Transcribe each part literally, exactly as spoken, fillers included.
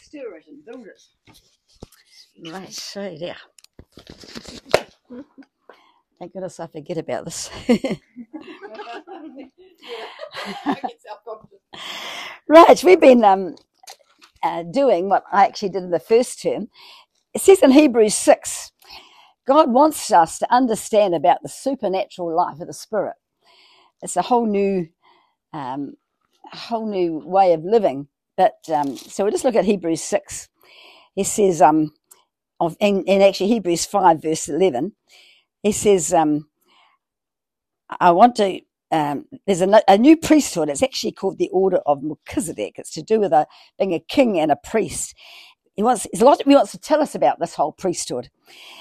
stir it and build it. Right, so there. Thank goodness I forget about this. Right, we've been um, uh, doing what I actually did in the first term. It says in Hebrews six, God wants us to understand about the supernatural life of the Spirit. It's a whole new, um, a whole new way of living. But um, so we'll just look at Hebrews six. He says, um, of, in, in actually Hebrews five, verse eleven, he says, um, I want to, um, there's a, a new priesthood. It's actually called the Order of Melchizedek. It's to do with a, being a king and a priest. He wants, there's a lot he wants to tell us about this whole priesthood.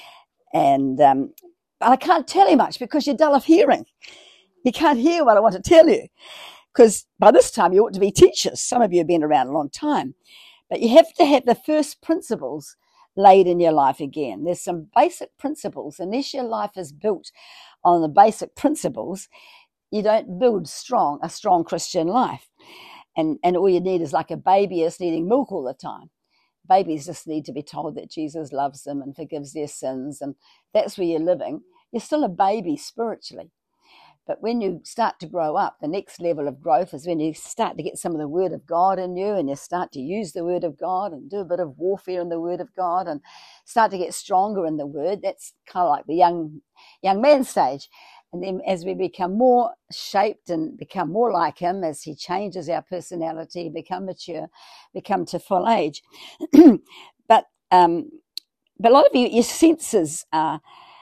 And um, but I can't tell you much because you're dull of hearing. You can't hear what I want to tell you because by this time you ought to be teachers. Some of you have been around a long time. But you have to have the first principles laid in your life again. There's some basic principles. Unless your life is built on the basic principles, you don't build strong a strong Christian life. And, and all you need is like a baby is needing milk all the time. Babies just need to be told that Jesus loves them and forgives their sins, and that's where you're living. You're still a baby spiritually. But when you start to grow up, the next level of growth is when you start to get some of the Word of God in you and you start to use the Word of God and do a bit of warfare in the Word of God and start to get stronger in the Word. That's kind of like the young, young man stage. And then as we become more shaped and become more like Him, as He changes our personality, become mature, become to full age. but um, but a lot of you, your senses are,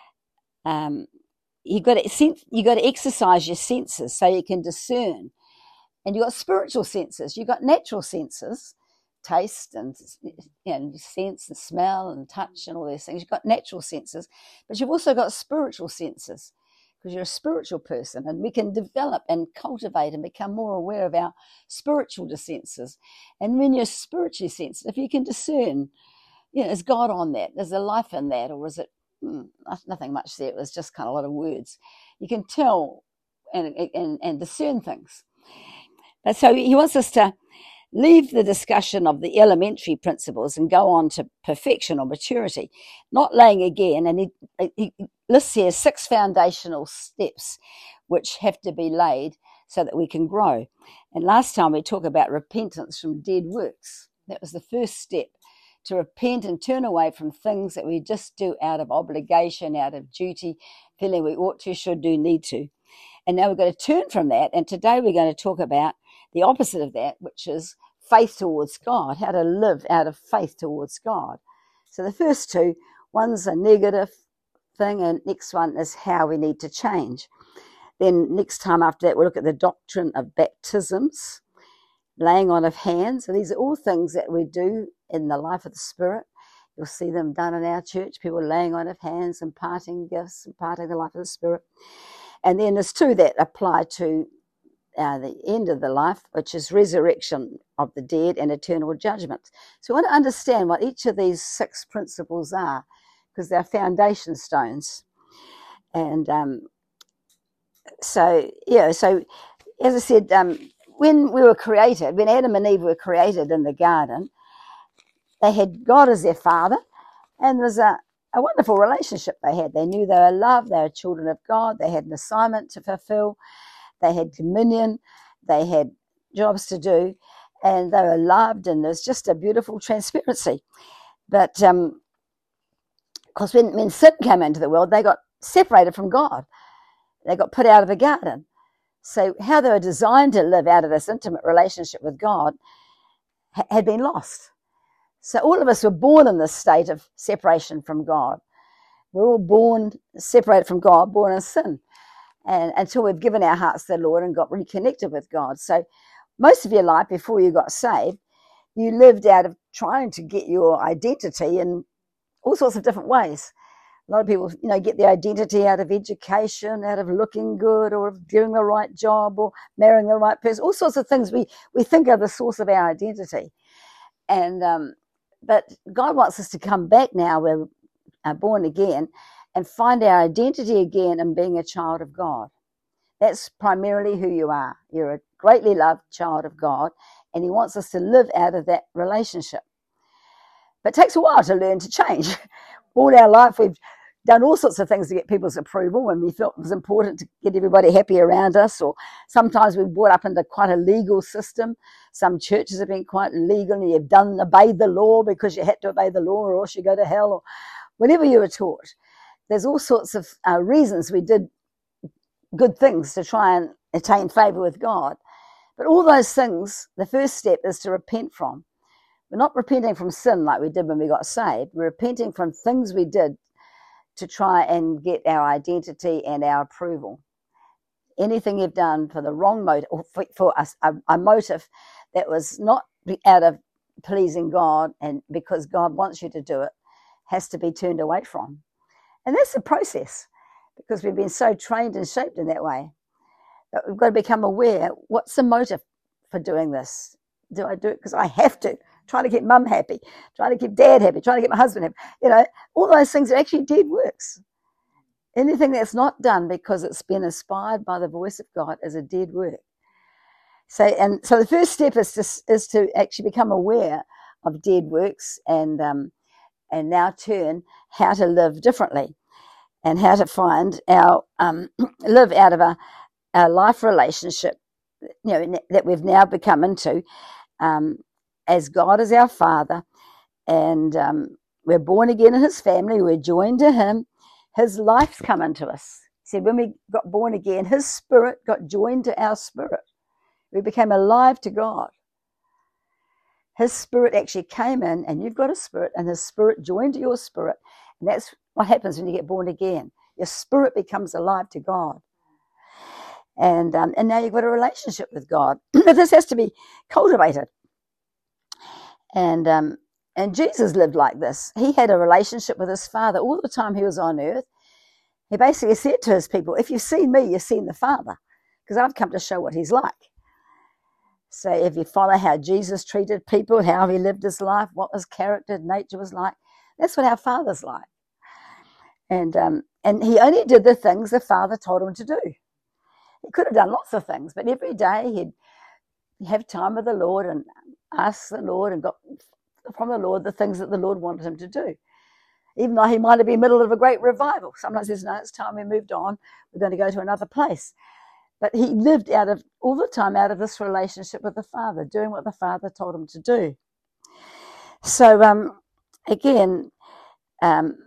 um, you got to you got to exercise your senses so you can discern. And you got spiritual senses, you got natural senses, taste and you know, sense and smell and touch and all these things. You've got natural senses, but you've also got spiritual senses. Because you're a spiritual person, and we can develop and cultivate and become more aware of our spiritual senses. And when you're spiritually sensitive, you can discern, you know, is God on that? Is there life in that? Or is it hmm, nothing much there? It was just kind of a lot of words. You can tell and, and, and discern things. But so he wants us to leave the discussion of the elementary principles and go on to perfection or maturity, not laying again. And he, he lists here six foundational steps which have to be laid so that we can grow. And last time we talked about repentance from dead works. That was the first step, to repent and turn away from things that we just do out of obligation, out of duty, feeling we ought to, should do, need to. And now we're going to turn from that. And today we're going to talk about the opposite of that, which is faith towards God, how to live out of faith towards God. So the first two, one's a negative thing, and next one is how we need to change. Then next time after that, we'll look at the doctrine of baptisms, laying on of hands. So these are all things that we do in the life of the Spirit. You'll see them done in our church, people laying on of hands, imparting gifts, imparting the life of the Spirit. And then there's two that apply to Uh, the end of the life, which is resurrection of the dead and eternal judgment. So we want to understand what each of these six principles are, because they're foundation stones. And um, so, yeah, so as I said, um, when we were created, when Adam and Eve were created in the garden, they had God as their father, and there was a, a wonderful relationship they had. They knew they were loved, they were children of God, they had an assignment to fulfill. They had dominion, they had jobs to do, and they were loved, and there's just a beautiful transparency. But um, because when, when sin came into the world, they got separated from God. They got put out of the garden. So how they were designed to live out of this intimate relationship with God ha- had been lost. So all of us were born in this state of separation from God. We're all born separated from God, born in sin. And until we've given our hearts to the Lord and got reconnected with God. So most of your life before you got saved, you lived out of trying to get your identity in all sorts of different ways. A lot of people, you know, get their identity out of education, out of looking good, or of doing the right job, or marrying the right person. All sorts of things we, we think are the source of our identity. And um, but God wants us to come back now. We're uh, born again, and find our identity again in being a child of God. That's primarily who you are. You're a greatly loved child of God, and He wants us to live out of that relationship. But it takes a while to learn to change. All our life we've done all sorts of things to get people's approval, and we felt it was important to get everybody happy around us, or sometimes we've brought up into quite a legal system. Some churches have been quite legal, and you've done obeyed the law because you had to obey the law or else you go to hell, or whatever you were taught. There's all sorts of uh, reasons we did good things to try and attain favour with God. But all those things, the first step is to repent from. We're not repenting from sin like we did when we got saved. We're repenting from things we did to try and get our identity and our approval. Anything you've done for the wrong motive, or for, for us, a, a motive that was not out of pleasing God and because God wants you to do it, has to be turned away from. And that's a process, because we've been so trained and shaped in that way. But we've got to become aware, what's the motive for doing this? Do I do it because I have to? Trying to keep mum happy, trying to keep dad happy, trying to keep my husband happy. You know, all those things are actually dead works. Anything that's not done because it's been inspired by the voice of God is a dead work. So, and so the first step is to, is to actually become aware of dead works, and um, and now turn how to live differently, and how to find our um, live out of a, a life relationship, you know, that we've now become into. Um, as God is our Father, and um, we're born again in his family, we're joined to him, his life's come into us. He said when we got born again, his spirit got joined to our spirit. We became alive to God. His spirit actually came in, and you've got a spirit, and his spirit joined to your spirit. And that's what happens when you get born again. Your spirit becomes alive to God. And, um, and now you've got a relationship with God. But this has to be cultivated. And um, and Jesus lived like this. He had a relationship with his Father all the time he was on earth. He basically said to his people, if you've seen me, you've seen the Father, because I've come to show what he's like. So if you follow how Jesus treated people, how he lived his life, what his character, nature was like, that's what our Father's like. And um, and he only did the things the Father told him to do. He could have done lots of things, but every day he'd have time with the Lord and ask the Lord and got from the Lord the things that the Lord wanted him to do. Even though he might have been in the middle of a great revival. Sometimes he says, no, it's time we moved on. We're going to go to another place. But he lived out of all the time out of this relationship with the Father, doing what the Father told him to do. So um, again, um,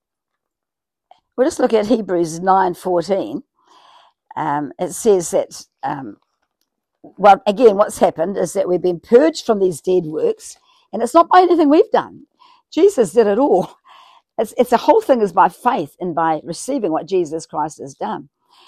we'll just look at Hebrews nine fourteen. Um, it says that, um, well, again, what's happened is that we've been purged from these dead works, and it's not by anything we've done. Jesus did it all. It's, it's the whole thing is by faith and by receiving what Jesus Christ has done.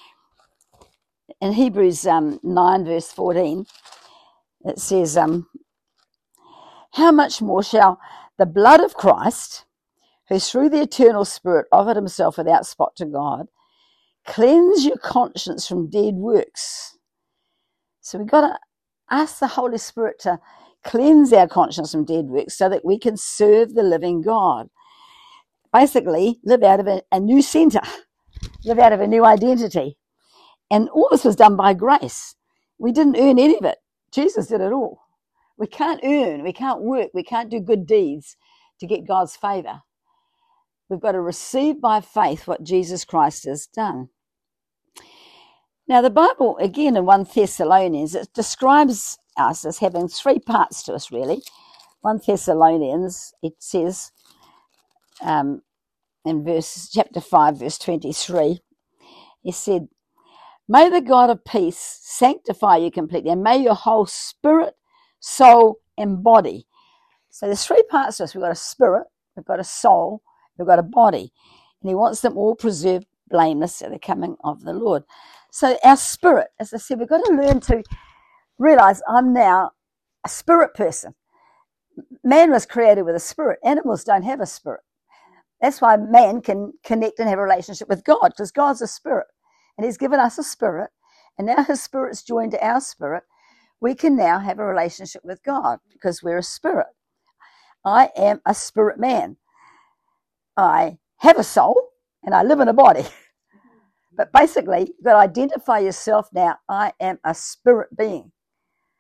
In Hebrews um, nine, verse fourteen, it says, um, how much more shall the blood of Christ, who through the eternal Spirit offered himself without spot to God, cleanse your conscience from dead works? So we've got to ask the Holy Spirit to cleanse our conscience from dead works so that we can serve the living God. Basically, live out of a, a new centre, live out of a new identity. And all this was done by grace. We didn't earn any of it. Jesus did it all. We can't earn, we can't work, we can't do good deeds to get God's favour. We've got to receive by faith what Jesus Christ has done. Now, the Bible, again, in First Thessalonians, it describes us as having three parts to us, really. First Thessalonians, it says um, in verse chapter five, verse twenty-three, he said, may the God of peace sanctify you completely, and may your whole spirit, soul, and body. So there's three parts to us. We've got a spirit, we've got a soul, we've got a body. And he wants them all preserved blameless at the coming of the Lord. So our spirit, as I said, we've got to learn to realise I'm now a spirit person. Man was created with a spirit. Animals don't have a spirit. That's why man can connect and have a relationship with God, because God's a spirit. And he's given us a spirit, and now his spirit's joined to our spirit. We can now have a relationship with God because we're a spirit. I am a spirit man. I have a soul and I live in a body. But basically, you've got to identify yourself now. I am a spirit being.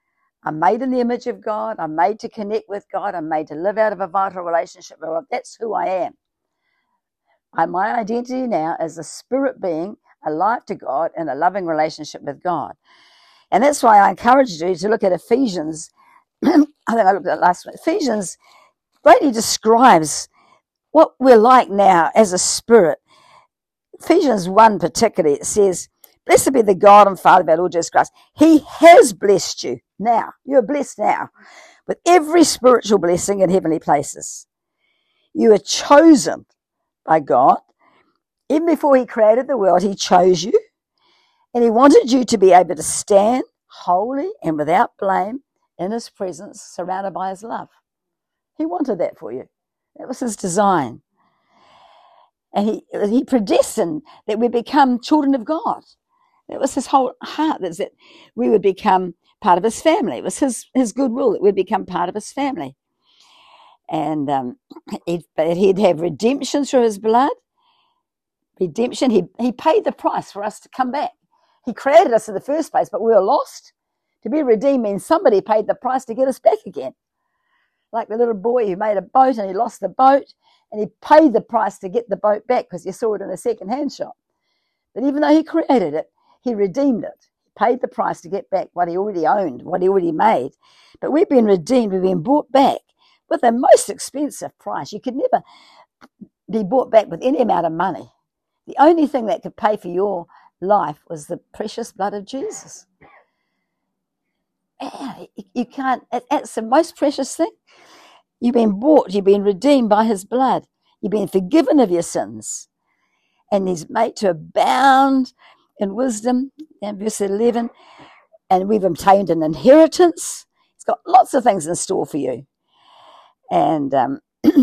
I'm made in the image of God. I'm made to connect with God. I'm made to live out of a vital relationship with God. That's who I am. I, my identity now is a spirit being alive to God in a loving relationship with God. And that's why I encouraged you to look at Ephesians. I think I looked at it last week. Ephesians greatly describes what we're like now as a spirit. Ephesians one particularly, it says, blessed be the God and Father of our Lord Jesus Christ. He has blessed you now. You're blessed now with every spiritual blessing in heavenly places. You are chosen by God. Even before he created the world, he chose you. And he wanted you to be able to stand holy and without blame in his presence, surrounded by his love. He wanted that for you. That was his design. And he, he predestined that we become children of God. That was his whole heart, is that we would become part of his family. It was his, his good will that we'd become part of his family. And um, he'd, he'd have redemption through his blood. Redemption, he, he paid the price for us to come back. He created us in the first place, but we were lost. To be redeemed means somebody paid the price to get us back again. Like the little boy who made a boat and he lost the boat, and he paid the price to get the boat back because you saw it in a second-hand shop. But even though he created it, he redeemed it. He paid the price to get back what he already owned, what he already made. But we've been redeemed, we've been bought back with the most expensive price. You could never be bought back with any amount of money. The only thing that could pay for your life was the precious blood of Jesus. Yeah, you can't, that's the most precious thing. You've been bought, you've been redeemed by his blood. You've been forgiven of your sins. And he's made to abound in wisdom, in verse eleven. And we've obtained an inheritance. He's got lots of things in store for you. And um,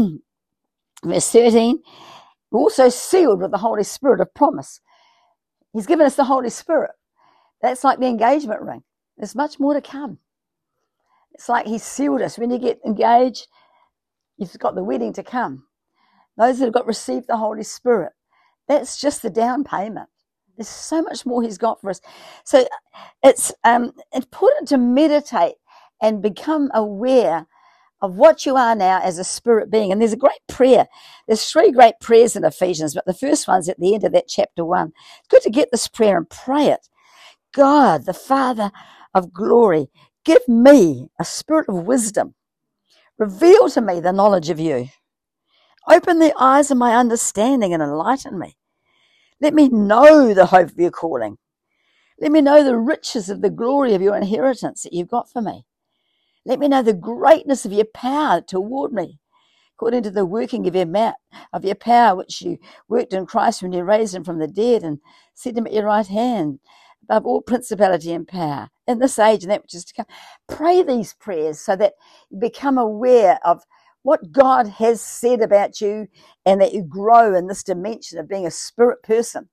verse thirteen, we're also sealed with the Holy Spirit of promise. He's given us the Holy Spirit. That's like the engagement ring. There's much more to come. It's like he sealed us. When you get engaged, you've got the wedding to come. Those that have got received the Holy Spirit, that's just the down payment. There's so much more he's got for us. So it's um, important to meditate and become aware of what you are now as a spirit being. And there's a great prayer. There's three great prayers in Ephesians, but the first one's at the end of that chapter one. It's good to get this prayer and pray it. God, the Father of glory, give me a spirit of wisdom. Reveal to me the knowledge of you. Open the eyes of my understanding and enlighten me. Let me know the hope of your calling. Let me know the riches of the glory of your inheritance that you've got for me. Let me know the greatness of your power toward me, according to the working of your, ma- of your power, which you worked in Christ when you raised him from the dead and set him at your right hand, above all principality and power, in this age and that which is to come. Pray these prayers so that you become aware of what God has said about you and that you grow in this dimension of being a spirit person.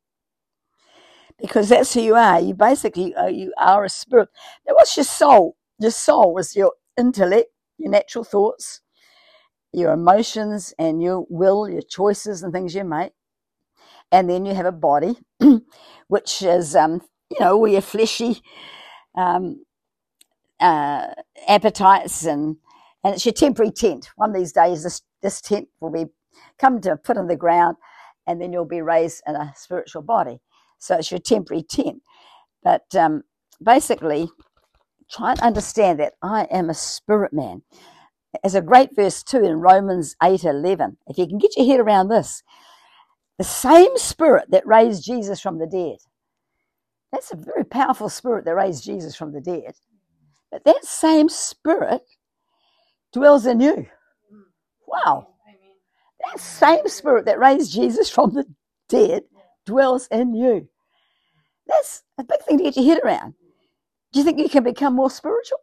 Because that's who you are. You basically, uh, you are a spirit. Now, what's your soul? Your soul is your intellect, your natural thoughts, your emotions and your will, your choices and things you make. And then you have a body, which is, um, you know, all your fleshy um, uh, appetites, and, and it's your temporary tent. One of these days, this, this tent will be come to put on the ground, and then you'll be raised in a spiritual body. So it's your temporary tent. But um, basically, try and understand that I am a spirit man. There's a great verse too in Romans eight eleven. If you can get your head around this, the same spirit that raised Jesus from the dead. That's a very powerful spirit that raised Jesus from the dead. But that same spirit dwells in you. Wow. That same spirit that raised Jesus from the dead dwells in you. That's a big thing to get your head around. Do you think you can become more spiritual?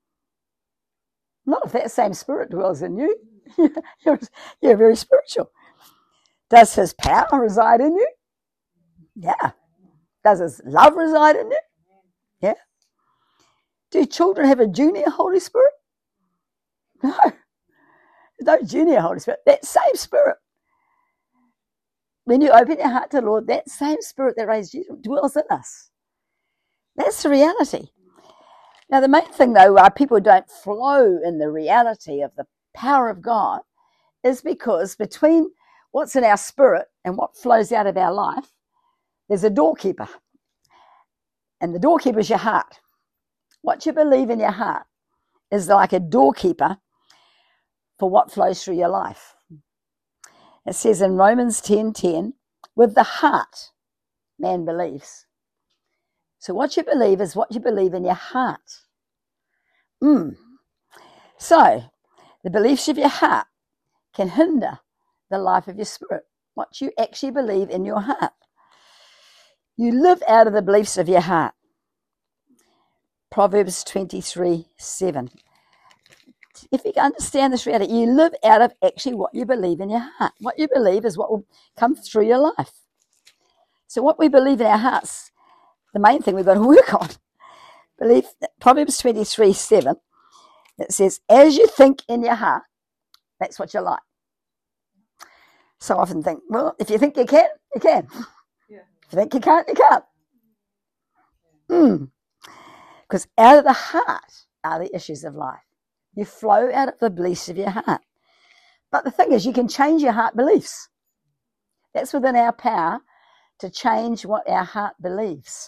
Not if that same spirit dwells in you. you're, you're very spiritual. Does his power reside in you? Yeah. Does his love reside in you? Yeah. Do children have a junior Holy Spirit? No. There's no junior Holy Spirit. That same spirit. When you open your heart to the Lord, that same spirit that raised Jesus dwells in us. That's the reality. Now, the main thing, though, why people don't flow in the reality of the power of God is because between what's in our spirit and what flows out of our life, there's a doorkeeper. And the doorkeeper is your heart. What you believe in your heart is like a doorkeeper for what flows through your life. It says in Romans ten ten, with the heart, man believes. So what you believe is what you believe in your heart. Mm. So the beliefs of your heart can hinder the life of your spirit, what you actually believe in your heart. You live out of the beliefs of your heart. Proverbs twenty-three seven. If you can understand this reality, you live out of actually what you believe in your heart. What you believe is what will come through your life. So what we believe in our hearts, the main thing we've got to work on. Believe Proverbs twenty-three seven, it says, as you think in your heart, that's what you're like. So I often think, well, if you think you can, you can. Yeah. If you think you can't, you can't. Mm. Because out of the heart are the issues of life. You flow out of the beliefs of your heart. But the thing is, you can change your heart beliefs. That's within our power to change what our heart believes.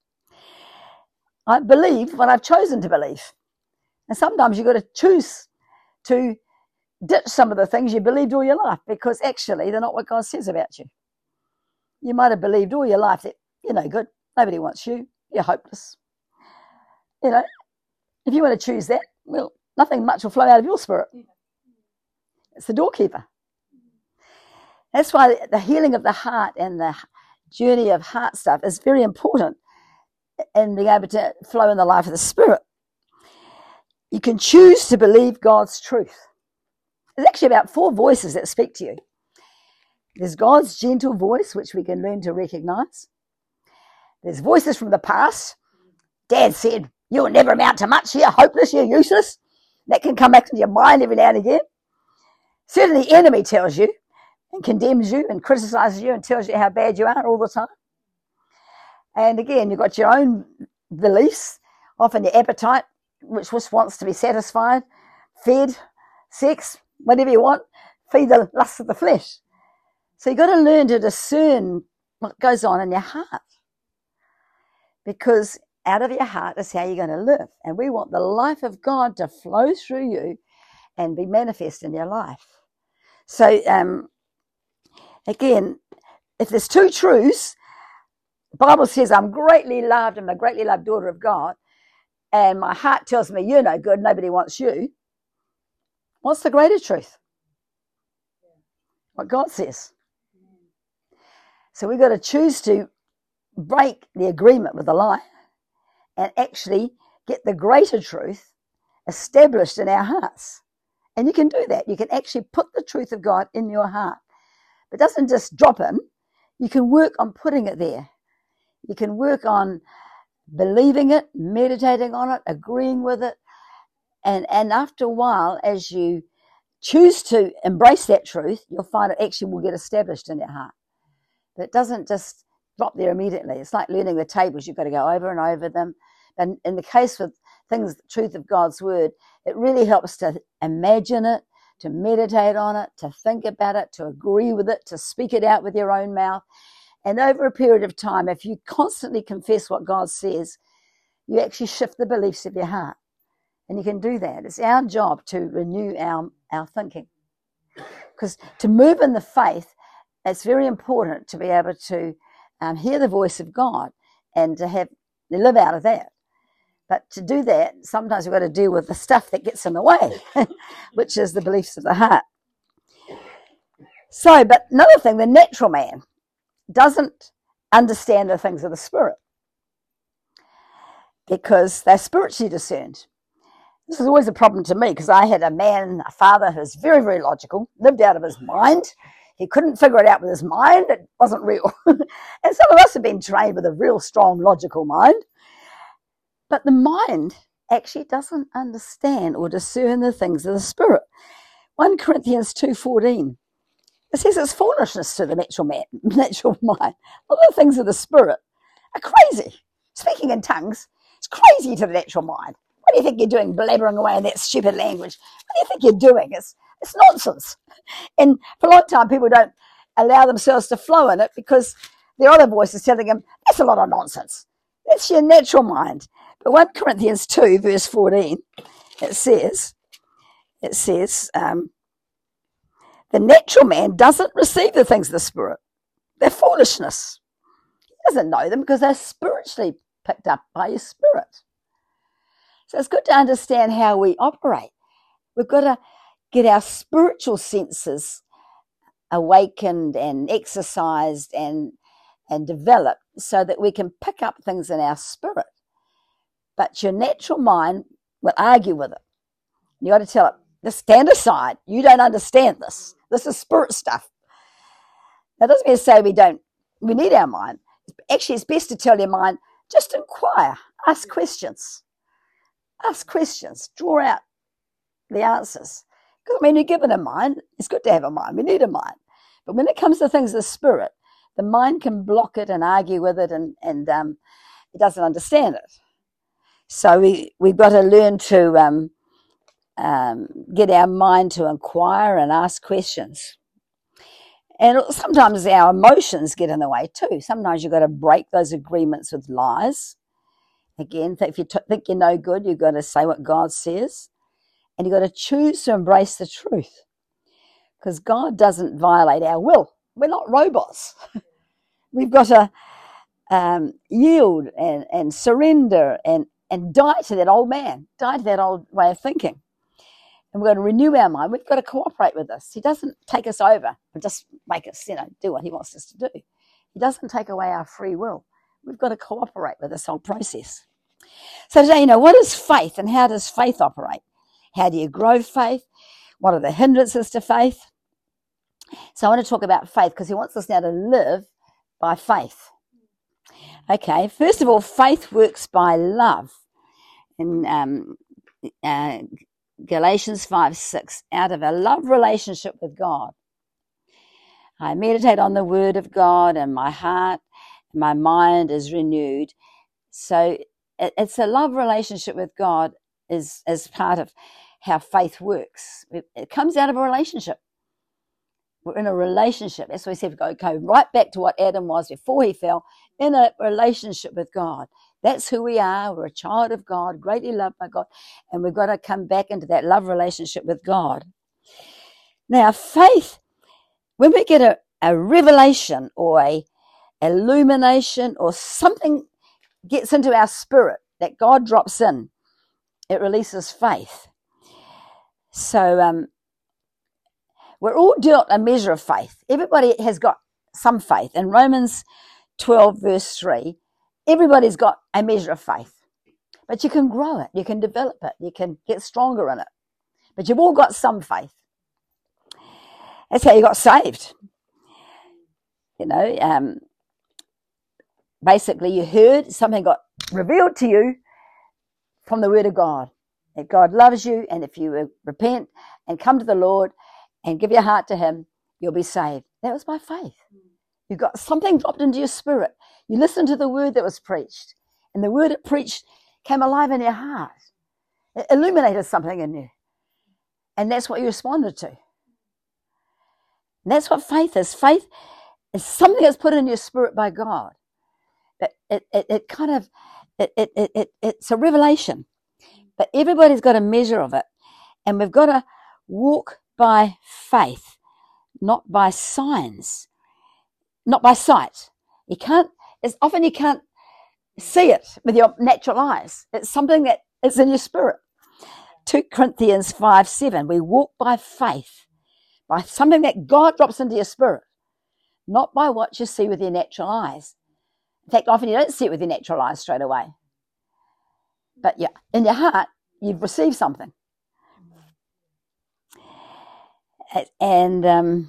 I believe what I've chosen to believe. And sometimes you've got to choose to ditch some of the things you believed all your life because actually they're not what God says about you. You might have believed all your life that you're no good, nobody wants you, you're hopeless. You know, if you want to choose that, well, nothing much will flow out of your spirit. It's the doorkeeper. That's why the healing of the heart and the journey of heart stuff is very important in being able to flow in the life of the spirit. You can choose to believe God's truth. There's actually about four voices that speak to you. There's God's gentle voice, which we can learn to recognize. There's voices from the past. Dad said, you'll never amount to much, you're hopeless, you're useless. That can come back into your mind every now and again. Certainly the enemy tells you and condemns you and criticizes you and tells you how bad you are all the time. And again, you've got your own beliefs, often your appetite, which just wants to be satisfied, fed, sex, whatever you want, feed the lust of the flesh. So you've got to learn to discern what goes on in your heart. Because out of your heart is how you're going to live. And we want the life of God to flow through you and be manifest in your life. So, um, again, if there's two truths, the Bible says I'm greatly loved, I'm a greatly loved daughter of God, and my heart tells me you're no good, nobody wants you. What's the greater truth? What God says. So we've got to choose to break the agreement with the lie and actually get the greater truth established in our hearts. And you can do that. You can actually put the truth of God in your heart. It doesn't just drop in. You can work on putting it there. You can work on believing it, meditating on it, agreeing with it. And, and after a while, as you choose to embrace that truth, you'll find it actually will get established in your heart. But it doesn't just drop there immediately. It's like learning the tables. You've got to go over and over them. And in the case with things, the truth of God's word, it really helps to imagine it, to meditate on it, to think about it, to agree with it, to speak it out with your own mouth. And over a period of time, if you constantly confess what God says, you actually shift the beliefs of your heart. And you can do that. It's our job to renew our, our thinking. Because to move in the faith, it's very important to be able to um, hear the voice of God and to have to live out of that. But to do that, sometimes we've got to deal with the stuff that gets in the way, which is the beliefs of the heart. So, but another thing, the natural man doesn't understand the things of the spirit because they're spiritually discerned. This is always a problem to me because I had a man, a father who's very, very logical, lived out of his mind. He couldn't figure it out with his mind. It wasn't real. And some of us have been trained with a real strong logical mind. But the mind actually doesn't understand or discern the things of the spirit. First Corinthians two fourteen. It says it's foolishness to the natural man, natural mind. All the things of the spirit are crazy. Speaking in tongues, it's crazy to the natural mind. What do you think you're doing, blabbering away in that stupid language? What do you think you're doing? It's, it's nonsense. And for a long time, people don't allow themselves to flow in it because their other voice is telling them, that's a lot of nonsense. That's your natural mind. But First Corinthians two, verse fourteen, it says, it says, um, the natural man doesn't receive the things of the Spirit. They're foolishness. He doesn't know them because they're spiritually picked up by your spirit. So it's good to understand how we operate. We've got to get our spiritual senses awakened and exercised and and developed so that we can pick up things in our spirit. But your natural mind will argue with it. You got to tell it, just stand aside. You don't understand this. This is spirit stuff. That doesn't mean to say we don't, we need our mind. Actually, it's best to tell your mind, just inquire, ask questions. Ask questions, draw out the answers. Because, I mean, you're given a mind. It's good to have a mind. We need a mind. But when it comes to things of the spirit, the mind can block it and argue with it, and, and um, it doesn't understand it. So we, we've got to learn to um, um, get our mind to inquire and ask questions. And sometimes our emotions get in the way too. Sometimes you've got to break those agreements with lies. Again, if you t- think you're no good, you've got to say what God says. And you've got to choose to embrace the truth. Because God doesn't violate our will. We're not robots. We've got to um, yield and, and surrender and, and die to that old man, die to that old way of thinking. And we've got to renew our mind. We've got to cooperate with us. He doesn't take us over and just make us, you know, do what he wants us to do. He doesn't take away our free will. We've got to cooperate with this whole process. So today, you know, what is faith and how does faith operate? How do you grow faith? What are the hindrances to faith? So I want to talk about faith because he wants us now to live by faith. Okay, first of all, faith works by love. In um, uh, Galatians five six, out of a love relationship with God, I meditate on the word of God and my heart, and my mind is renewed. So it, it's a love relationship with God is, is part of how faith works. It, it comes out of a relationship. We're in a relationship. That's why we said we go, go right back to what Adam was before he fell, in a relationship with God. That's who we are. We're a child of God, greatly loved by God, and we've got to come back into that love relationship with God. Now, faith, when we get a, a revelation or a illumination or something gets into our spirit that God drops in, it releases faith. So um, we're all dealt a measure of faith. Everybody has got some faith. In Romans twelve, verse three, everybody's got a measure of faith. But you can grow it. You can develop it. You can get stronger in it. But you've all got some faith. That's how you got saved. You know, um, basically you heard, something got revealed to you from the word of God. That God loves you, and if you repent and come to the Lord and give your heart to him, you'll be saved. That was by faith. You got something dropped into your spirit. You listened to the word that was preached, and the word it preached came alive in your heart. It illuminated something in you, and that's what you responded to. And that's what faith is. Faith is something that's put in your spirit by God. But it, it, it kind of, it, it, it, it, it's a revelation. But everybody's got a measure of it, and we've got to walk by faith, not by signs, not by sight. You can't, it's often you can't see it with your natural eyes. It's something that is in your spirit. Second Corinthians five seven, we walk by faith, by something that God drops into your spirit, not by what you see with your natural eyes. In fact, often you don't see it with your natural eyes straight away. But yeah, in your heart, you've received something. And um,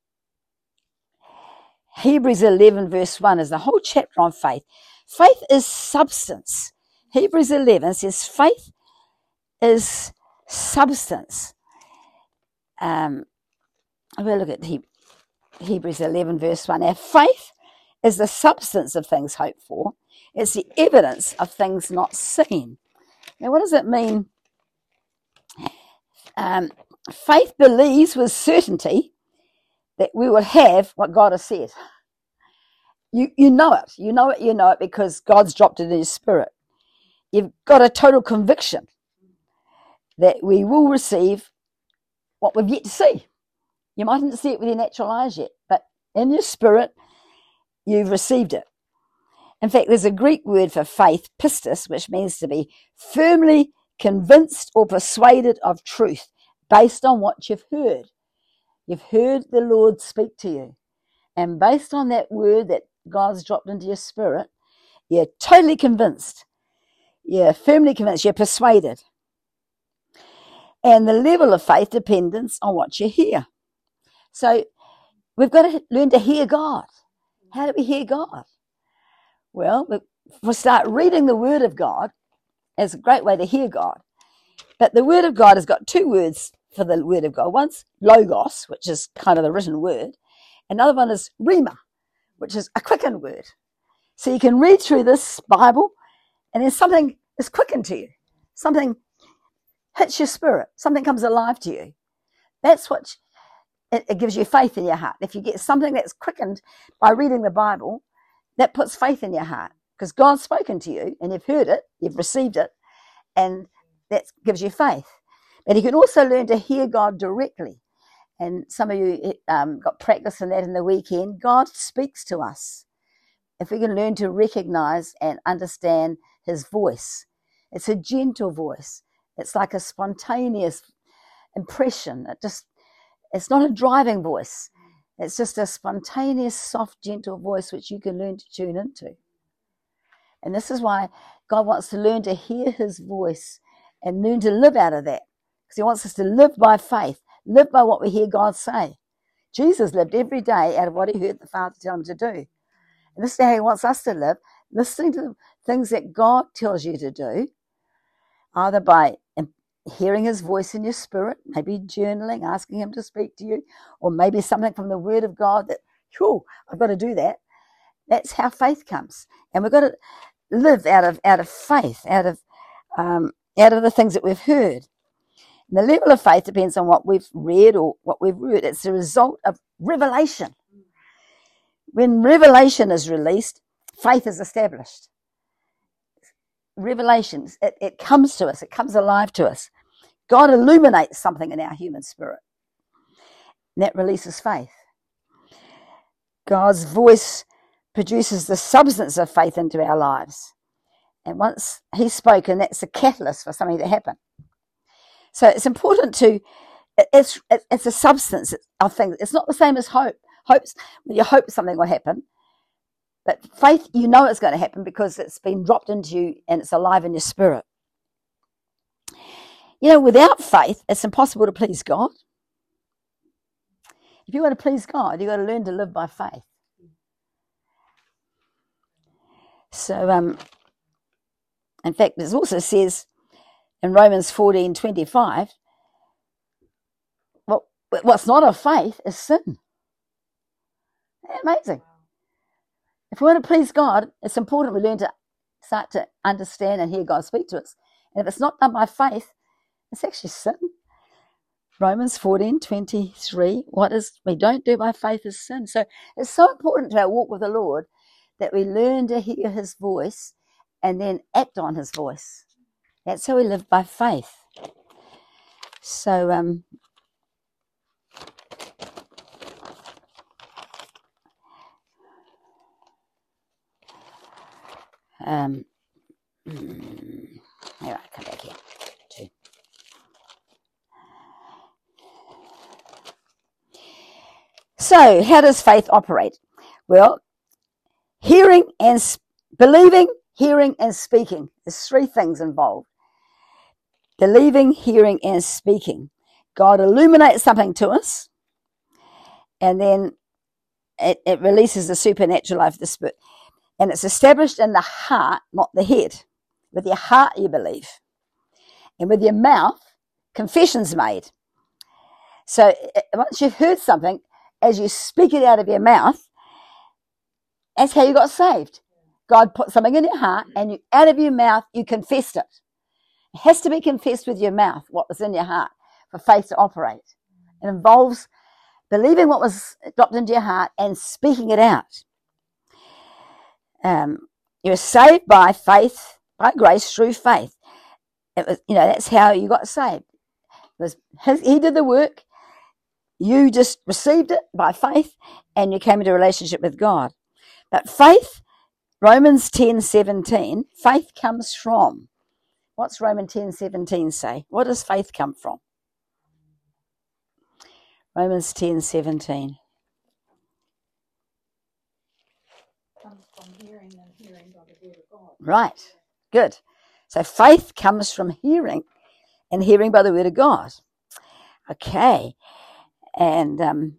Hebrews eleven verse one is the whole chapter on faith. Faith is substance. Hebrews eleven says faith is substance. Um, we'll look at he- Hebrews eleven verse one. Our faith is the substance of things hoped for. It's the evidence of things not seen. Now, what does it mean? Um, faith believes with certainty that we will have what God has said. You you know it. You know it, you know it because God's dropped it in his spirit. You've got a total conviction that we will receive what we've yet to see. You mightn't see it with your natural eyes yet, but in your spirit, you've received it. In fact, there's a Greek word for faith, pistis, which means to be firmly convinced or persuaded of truth based on what you've heard. You've heard the Lord speak to you. And based on that word that God's dropped into your spirit, you're totally convinced. You're firmly convinced. You're persuaded. And the level of faith depends on what you hear. So we've got to learn to hear God. How do we hear God? Well, we'll start reading the Word of God as a great way to hear God. But the Word of God has got two words for the Word of God. One's logos, which is kind of the written word. Another one is rhema, which is a quickened word. So you can read through this Bible and then something is quickened to you. Something hits your spirit. Something comes alive to you. That's what it, it gives you faith in your heart. If you get something that's quickened by reading the Bible, that puts faith in your heart because God's spoken to you and you've heard it, you've received it, and that gives you faith. But you can also learn to hear God directly. And some of you um, got practice in that in the weekend. God speaks to us. If we can learn to recognize and understand his voice. It's a gentle voice. It's like a spontaneous impression. It just, it's not a driving voice. It's just a spontaneous, soft, gentle voice which you can learn to tune into. And this is why God wants to learn to hear his voice and learn to live out of that. Because he wants us to live by faith, live by what we hear God say. Jesus lived every day out of what he heard the Father tell him to do. And this is how he wants us to live, listening to the things that God tells you to do, either by hearing his voice in your spirit, maybe journaling, asking him to speak to you, or maybe something from the Word of God that, whew, I've got to do that. That's how faith comes. And we've got to live out of out of faith, out of um, out of the things that we've heard. And the level of faith depends on what we've read or what we've heard. It's the result of revelation. When revelation is released, faith is established. Revelations, it, it comes to us, it comes alive to us. God illuminates something in our human spirit. And that releases faith. God's voice produces the substance of faith into our lives. And once he's spoken, that's a catalyst for something to happen. So it's important to, it's it's a substance of things. It's not the same as hope. Hope's, you hope something will happen. But faith, you know it's going to happen because it's been dropped into you and it's alive in your spirit. You know, without faith, it's impossible to please God. If you want to please God, you've got to learn to live by faith. So, um, in fact, it also says in Romans fourteen twenty-five, well, what's not of faith is sin. Amazing. If we want to please God, it's important we learn to start to understand and hear God speak to us. And if it's not done by faith, it's actually sin. Romans fourteen twenty-three, what is we don't do by faith is sin. So it's so important to our walk with the Lord that we learn to hear his voice and then act on his voice. That's how we live by faith. So, um, um, all right, come back here. Two. So, how does faith operate? Well, hearing and sp- believing, hearing and speaking. There's three things involved. Believing, hearing and speaking. God illuminates something to us and then it, it releases the supernatural life of the Spirit. And it's established in the heart, not the head. With your heart you believe. And with your mouth, confession's made. So once you've heard something, as you speak it out of your mouth, that's how you got saved. God put something in your heart and you, out of your mouth, you confessed it. It has to be confessed with your mouth, what was in your heart, for faith to operate. It involves believing what was dropped into your heart and speaking it out. Um, you're saved by faith, by grace, through faith. It was, you know, that's how you got saved. It was his, he did the work. You just received it by faith, and you came into a relationship with God. But faith, Romans ten seventeen, faith comes from. What's Romans ten seventeen say? What does faith come from? Romans ten seventeen. Comes from hearing and hearing by the word of God. Right. Good. So faith comes from hearing and hearing by the word of God. Okay. And um,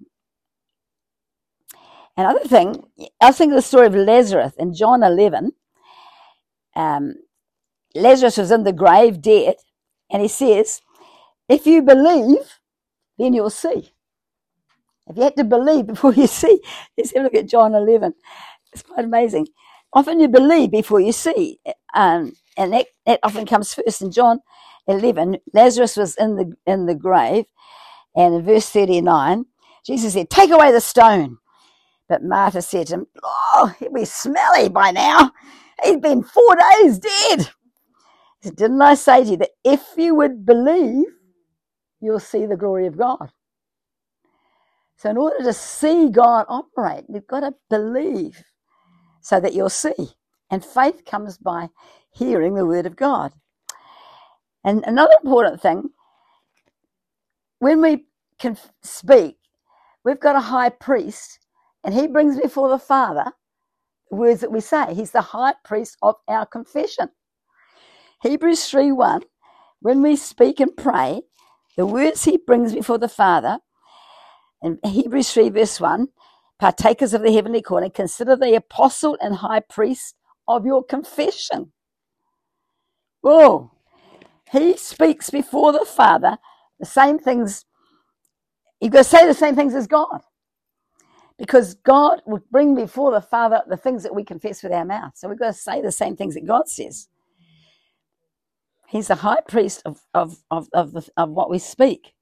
another thing, I was thinking of the story of Lazarus in John eleven. Um, Lazarus was in the grave dead, and he says, if you believe, then you'll see. If you had to believe before you see, let's have a look at John eleven. It's quite amazing. Often you believe before you see, um, and that, that often comes first. In John eleven, Lazarus was in the in the grave, and in verse thirty-nine, Jesus said, take away the stone. But Martha said to him, oh, he'll be smelly by now. He's been four days dead. He said, didn't I say to you that if you would believe, you'll see the glory of God? So in order to see God operate, you've got to believe so that you'll see. And faith comes by hearing the word of God. And another important thing, when we can speak, we've got a high priest, and he brings before the Father the words that we say. He's the high priest of our confession. Hebrews three one, when we speak and pray, the words he brings before the Father, in Hebrews three verse one, partakers of the heavenly calling, consider the apostle and high priest of your confession. Whoa. He speaks before the Father the same things. You've got to say the same things as God. Because God will bring before the Father the things that we confess with our mouth. So we've got to say the same things that God says. He's the high priest of, of, of, of, the, of what we speak.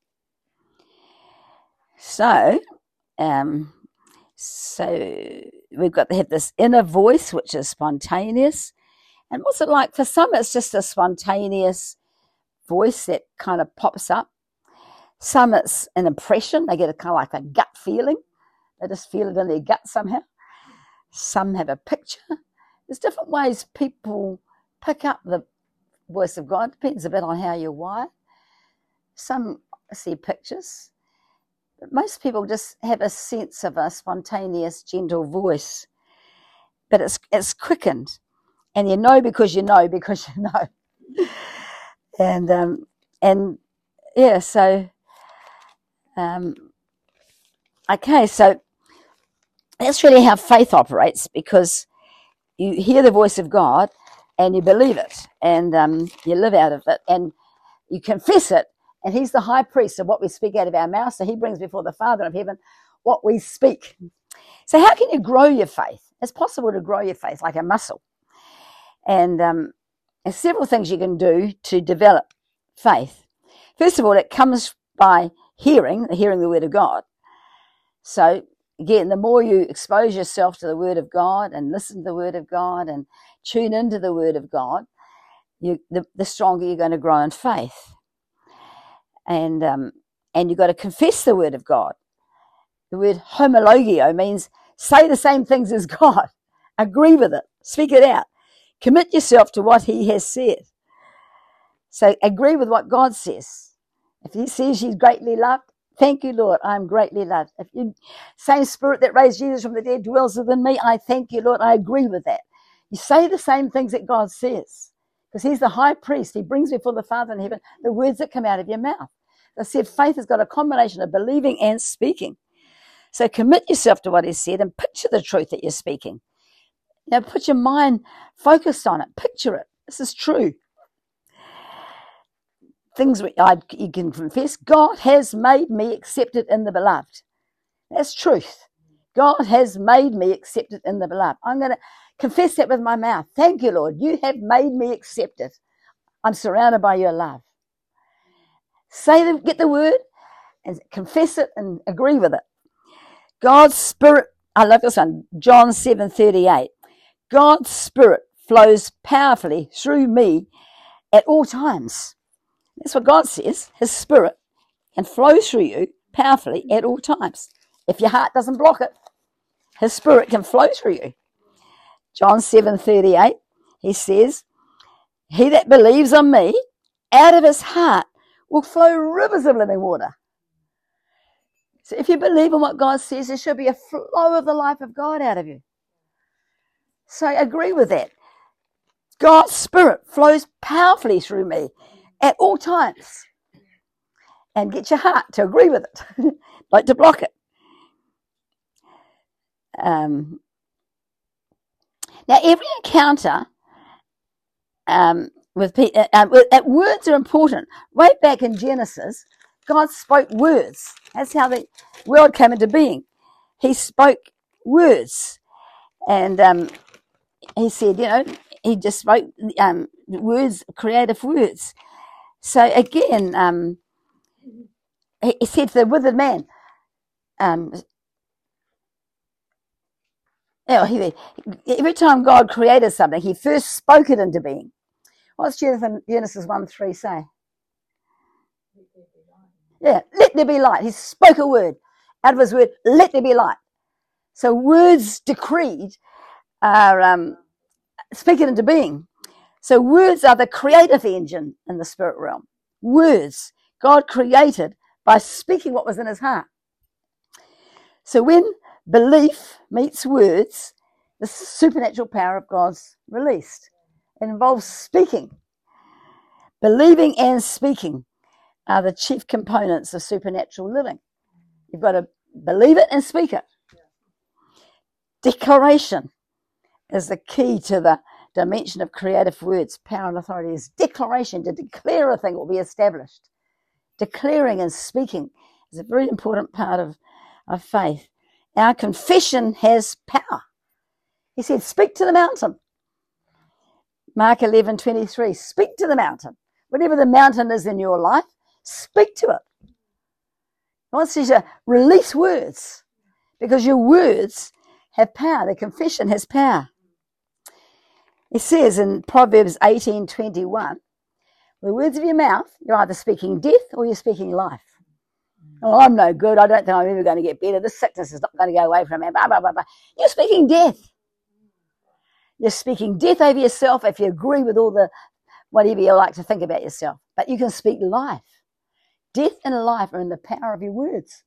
So, um, so we've got to have this inner voice, which is spontaneous. And what's it like? For some, it's just a spontaneous voice that kind of pops up. Some, it's an impression. They get a kind of like a gut feeling. They just feel it in their gut somehow. Some have a picture. There's different ways people pick up the voice of God. Depends a bit on how you're wired. Some see pictures. But most people just have a sense of a spontaneous, gentle voice. But it's it's quickened. And you know because you know because you know. and, um, and yeah, so, um, okay, so that's really how faith operates, because you hear the voice of God and you believe it, and um, you live out of it, and you confess it, and he's the high priest of what we speak out of our mouth, so he brings before the Father of heaven what we speak. So how can you grow your faith? It's possible to grow your faith like a muscle. And um, there's several things you can do to develop faith. First of all, it comes by hearing, hearing the word of God. So again, the more you expose yourself to the word of God and listen to the word of God and tune into the word of God, you, the, the stronger you're going to grow in faith. And um, and you've got to confess the word of God. The word homologio means say the same things as God. Agree with it. Speak it out. Commit yourself to what he has said. So agree with what God says. If he says he's greatly loved, thank you, Lord, I'm greatly loved. If you same spirit that raised Jesus from the dead dwells within me, I thank you, Lord, I agree with that. You say the same things that God says, because he's the high priest. He brings before the Father in heaven the words that come out of your mouth. I said faith has got a combination of believing and speaking. So commit yourself to what he said and picture the truth that you're speaking. Now put your mind focused on it. Picture it. This is true. Things I, you can confess. God has made me accepted in the beloved. That's truth. God has made me accepted in the beloved. I'm going to confess that with my mouth. Thank you, Lord. You have made me accepted. I'm surrounded by your love. Say the, get the word and confess it and agree with it. God's Spirit, I love this one, John seven thirty-eight. God's Spirit flows powerfully through me at all times. That's what God says. His Spirit can flow through you powerfully at all times. If your heart doesn't block it, His Spirit can flow through you. John seven thirty-eight, he says, he that believes on me, out of his heart will flow rivers of living water. So if you believe in what God says, there should be a flow of the life of God out of you. So I agree with that. God's Spirit flows powerfully through me at all times. And get your heart to agree with it, like to block it. Um, now, every encounter um, with, uh, uh, with uh, words are important. Way back in Genesis, God spoke words. That's how the world came into being. He spoke words. And um, he said, you know, he just spoke um, words, creative words. So again, um, he, he said to the withered man, um, you know, he, every time God created something, he first spoke it into being. What's Genesis one three say? Yeah, let there be light. He spoke a word. Out of his word, let there be light. So words decreed are um, speak it into being. So words are the creative engine in the spirit realm. Words God created by speaking what was in his heart. So when belief meets words, the supernatural power of God's released. It involves speaking. Believing and speaking are the chief components of supernatural living. You've got to believe it and speak it. Declaration is the key to the dimension of creative words. Power and authority is declaration. To declare a thing will be established. Declaring and speaking is a very important part of, of faith. Our confession has power. He said, speak to the mountain. Mark eleven twenty-three, speak to the mountain. Whatever the mountain is in your life, speak to it. God says to release words, because your words have power. The confession has power. It says in Proverbs eighteen twenty-one, with the words of your mouth, you're either speaking death or you're speaking life. Oh, I'm no good. I don't think I'm ever going to get better. This sickness is not going to go away from me. Blah, blah, blah, blah. You're speaking death. You're speaking death over yourself if you agree with all the whatever you like to think about yourself. But you can speak life. Death and life are in the power of your words.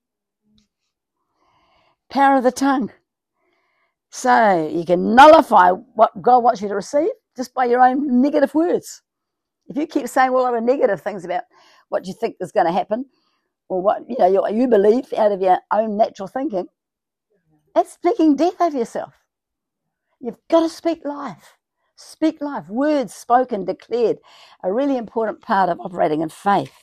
Power of the tongue. So you can nullify what God wants you to receive just by your own negative words. If you keep saying a lot of negative things about what you think is going to happen, or what you know you, you believe out of your own natural thinking, that's speaking death over yourself. You've got to speak life. Speak life. Words spoken, declared, a really important part of operating in faith.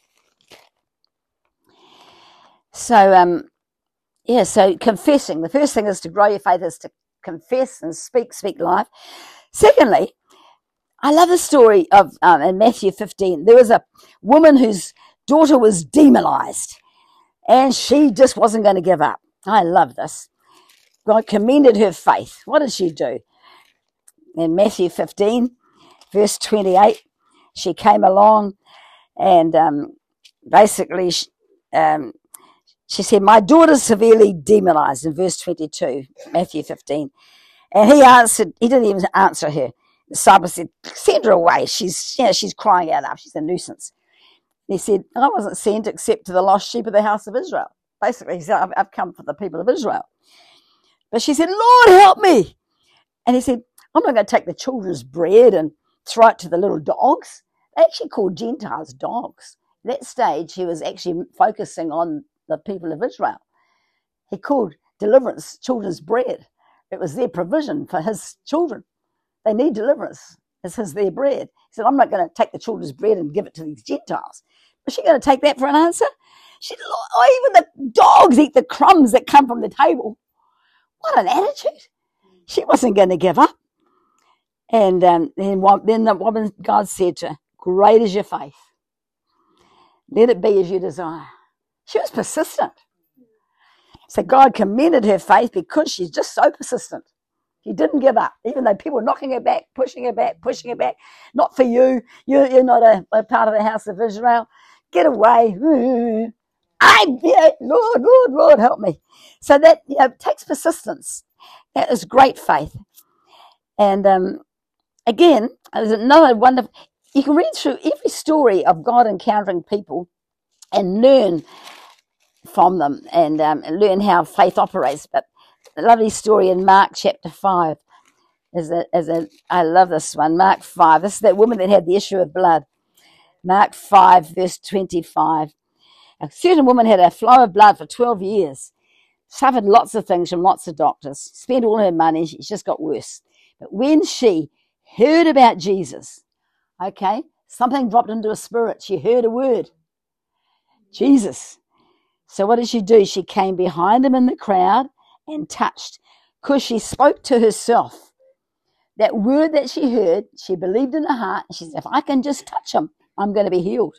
So, um, yeah, so confessing. The first thing is to grow your faith is to confess and speak, speak life. Secondly, I love the story of um, in Matthew fifteen. There was a woman whose daughter was demonized, and she just wasn't going to give up. I love this. God commended her faith. What did she do? In Matthew fifteen, verse twenty-eight, she came along and um, basically she, um, she said, my daughter's severely demonized, in verse twenty-two, Matthew fifteen. And he answered, he didn't even answer her. The disciple said, send her away. She's, you know, she's crying out after. She's a nuisance. And he said, I wasn't sent except to the lost sheep of the house of Israel. Basically, he said, I've, I've come for the people of Israel. But she said, Lord, help me. And he said, I'm not going to take the children's bread and throw it to the little dogs. They actually called Gentiles dogs. At that stage, he was actually focusing on the people of Israel. He called deliverance children's bread. It was their provision for his children. They need deliverance. This is their bread. He said, I'm not going to take the children's bread and give it to these Gentiles. Was she going to take that for an answer? She, oh, even the dogs eat the crumbs that come from the table. What an attitude. She wasn't going to give up. And um, then, then the woman, God said to her, great is your faith. Let it be as you desire. She was persistent. So God commended her faith because she's just so persistent. She didn't give up, even though people were knocking her back, pushing her back, pushing her back. Not for you. You're, you're not a, a part of the house of Israel. Get away. I, yeah, Lord, Lord, Lord, help me. So that, you know, takes persistence. That is great faith. And um, again, there's another wonderful, you can read through every story of God encountering people and learn from them and, um, and learn how faith operates. But a lovely story in Mark chapter five is a, is a, I love this one, Mark five. This is that woman that had the issue of blood. Mark five, verse twenty-five. A certain woman had a flow of blood for twelve years, suffered lots of things from lots of doctors, spent all her money, she just got worse. But when she heard about Jesus, okay, something dropped into her spirit. She heard a word, Jesus. So what did she do? She came behind him in the crowd and touched, because she spoke to herself. That word that she heard, she believed in her heart, and she said, if I can just touch him, I'm going to be healed.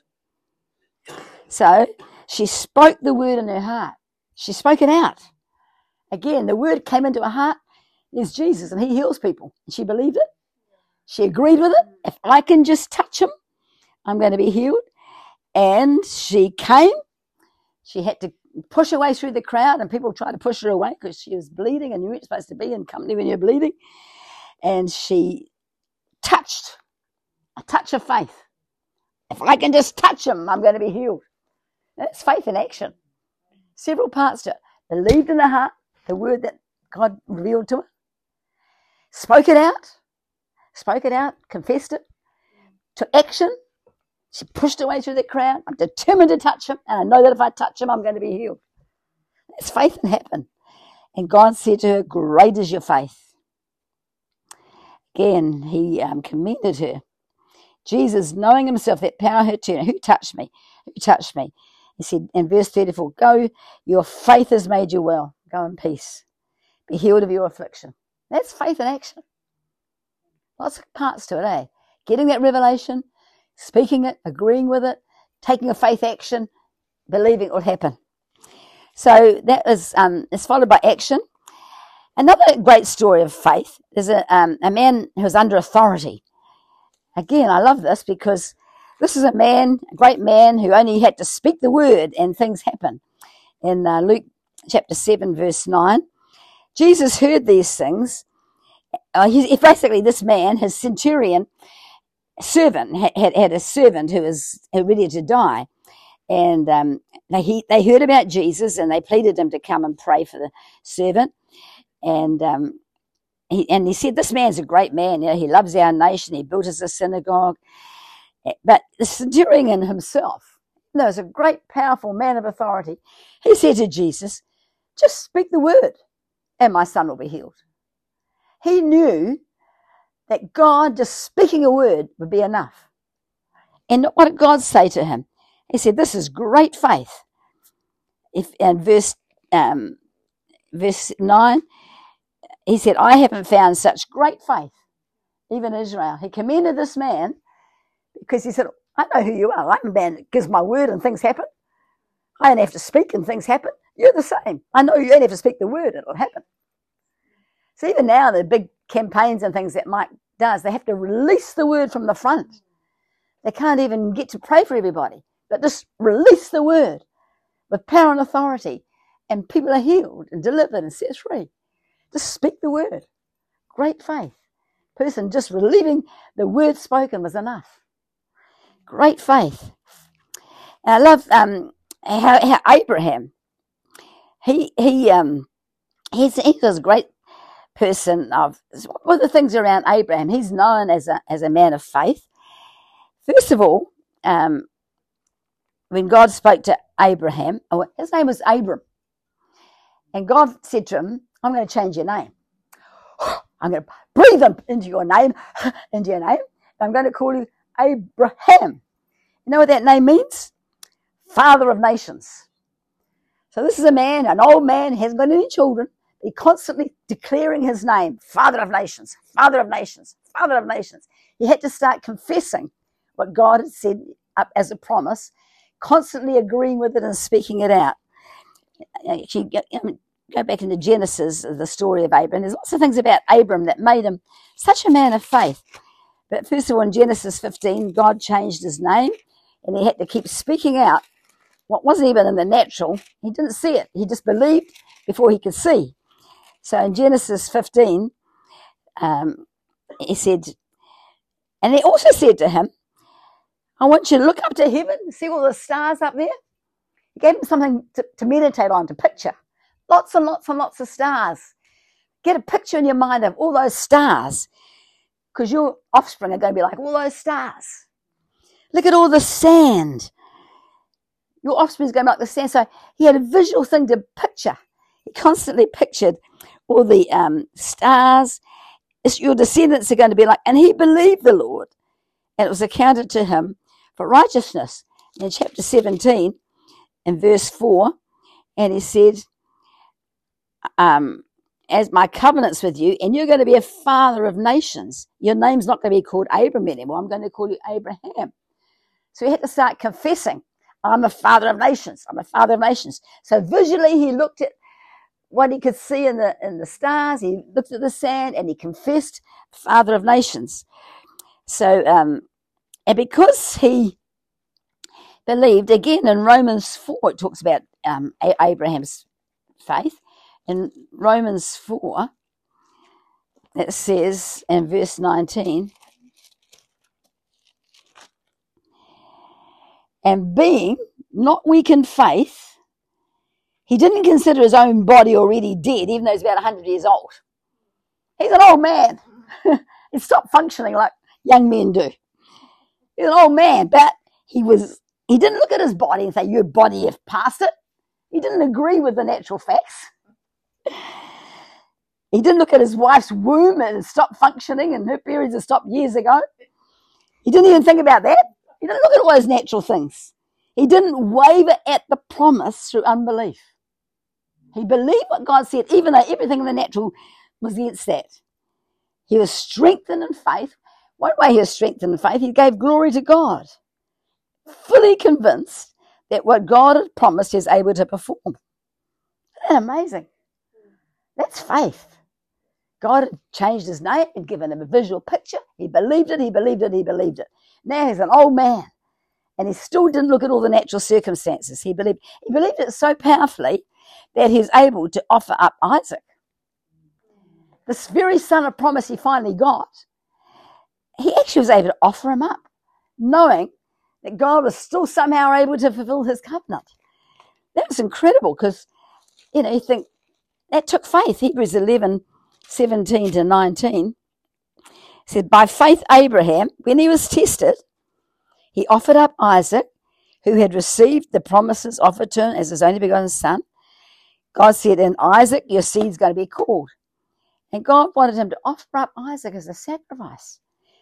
So she spoke the word in her heart. She spoke it out. Again, the word came into her heart. There's Jesus, and he heals people. And she believed it. She agreed with it. If I can just touch him, I'm going to be healed. And she came. She had to push her way through the crowd, and people tried to push her away because she was bleeding, and you weren't supposed to be in company when you're bleeding. And she touched, a touch of faith. If I can just touch him, I'm going to be healed. That's faith in action. Several parts to it. Believed in her heart, the word that God revealed to her. Spoke it out. Spoke it out, confessed it. Took action. She pushed her way through the crowd. I'm determined to touch him, and I know that if I touch him, I'm going to be healed. That's faith and happen. And God said to her, great is your faith. Again, he um, commended her. Jesus, knowing himself that power had turned, who touched me? Who touched me? He said in verse thirty-four, go, your faith has made you well. Go in peace. Be healed of your affliction. That's faith in action. Lots of parts to it, eh? Getting that revelation, speaking it, agreeing with it, taking a faith action, believing it will happen. So that is um, is followed by action. Another great story of faith is a, um, a man who was under authority. Again, I love this because this is a man, a great man who only had to speak the word and things happen. In uh, Luke chapter seven, verse nine, Jesus heard these things. Uh, he, basically, this man, his centurion servant, had, had, had a servant who was ready to die. And um, they, he, they heard about Jesus, and they pleaded him to come and pray for the servant. And um, he, and he said, this man's a great man. You know, he loves our nation. He built us a synagogue. But the centurion himself, you know, is a great, powerful man of authority. He said to Jesus, just speak the word, and my son will be healed. He knew that God, just speaking a word, would be enough. And what did God say to him? He said, this is great faith. If and verse um, verse nine, he said, I haven't found such great faith, even in Israel. He commended this man because he said, I know who you are. I'm a man that gives my word and things happen. I don't have to speak and things happen. You're the same. I know you don't have to speak the word. It'll happen. So even now, the big campaigns and things that Mike does, they have to release the word from the front. They can't even get to pray for everybody, but just release the word with power and authority, and people are healed and delivered and set free. Just speak the word. Great faith. Person just relieving the word spoken was enough. Great faith. And I love um, how, how Abraham, he he um he's he was a great person of one of the things around Abraham. He's known as a as a man of faith. First of all, um, when God spoke to Abraham, oh, his name was Abram, and God said to him, I'm going to change your name. I'm going to breathe into your name, into your name. I'm going to call you Abraham. You know what that name means? Father of nations. So this is a man, an old man, he hasn't got any children. He's constantly declaring his name, Father of nations, Father of nations, Father of nations. He had to start confessing what God had said up as a promise, constantly agreeing with it and speaking it out. Actually, go back into Genesis, the story of Abram. There's lots of things about Abram that made him such a man of faith. But first of all, in Genesis fifteen, God changed his name, and he had to keep speaking out what wasn't even in the natural. He didn't see it. He just believed before he could see. So in Genesis fifteen, um, he said, and he also said to him, I want you to look up to heaven and see all the stars up there. He gave him something to, to meditate on, to picture. Lots and lots and lots of stars. Get a picture in your mind of all those stars, because your offspring are going to be like all those stars. Look at all the sand. Your offspring is going to be like the sand. So he had a visual thing to picture. He constantly pictured all the um, stars. It's your descendants are going to be like, and he believed the Lord, and it was accounted to him for righteousness. In chapter seventeen, in verse four, and he said, um, as my covenant's with you, and you're going to be a father of nations. Your name's not going to be called Abram anymore. I'm going to call you Abraham. So he had to start confessing, I'm a father of nations. I'm a father of nations. So visually he looked at what he could see in the in the stars. He looked at the sand and he confessed, father of nations. So, um, and because he believed, again in Romans four, it talks about um, Abraham's faith. In Romans four, it says in verse nineteen, and being not weak in faith, he didn't consider his own body already dead, even though he's about one hundred years old. He's an old man. He stopped functioning like young men do. He's an old man, but he was. He didn't look at his body and say, your body, you've passed it. He didn't agree with the natural facts. He didn't look at his wife's womb and stop functioning and her periods had stopped years ago. He didn't even think about that. He didn't look at all those natural things. He didn't waver at the promise through unbelief. He believed what God said, even though everything in the natural was against that. He was strengthened in faith. One way he was strengthened in faith, he gave glory to God, fully convinced that what God had promised he was able to perform. Isn't that amazing? That's faith. God had changed his name and given him a visual picture. He believed it, he believed it, he believed it. Now he's an old man, and he still didn't look at all the natural circumstances. He believed, he believed it so powerfully that he was able to offer up Isaac. This very son of promise he finally got, he actually was able to offer him up, knowing that God was still somehow able to fulfill his covenant. That was incredible because, you know, you think, that took faith. Hebrews eleven, seventeen to nineteen said, by faith Abraham, when he was tested, he offered up Isaac, who had received the promises offered to him as his only begotten son. God said, in Isaac, your seed's going to be called. And God wanted him to offer up Isaac as a sacrifice.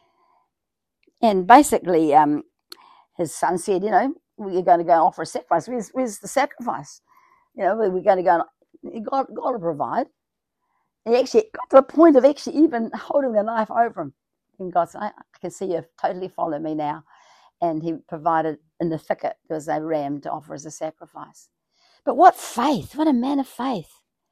And basically, um, his son said, you know, we're going to go and offer a sacrifice. Where's, where's the sacrifice? You know, we're going to go and God, God will provide. He actually got to the point of actually even holding the knife over him. And God said, I, I can see you totally follow me now. And he provided in the thicket, there was a ram to offer as a sacrifice. But what faith, what a man of faith.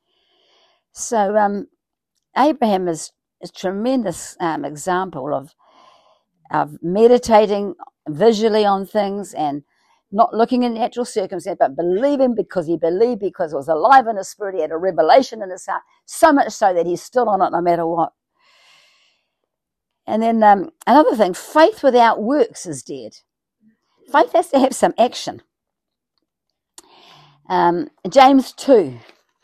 So um, Abraham is a tremendous um, example of, of meditating visually on things and not looking in natural circumstance, but believing because he believed, because it was alive in his spirit. He had a revelation in his heart, so much so that he's still on it no matter what. And then um, another thing, faith without works is dead. Faith has to have some action. Um, James two.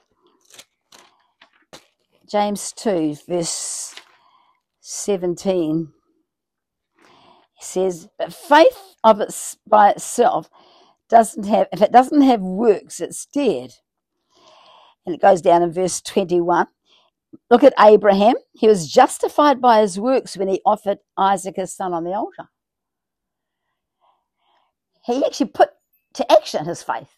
James two, verse seventeen. He says, but faith of its by itself doesn't have, if it doesn't have works, it's dead. And it goes down in verse twenty-one. Look at Abraham. He was justified by his works when he offered Isaac his son on the altar. He actually put to action his faith.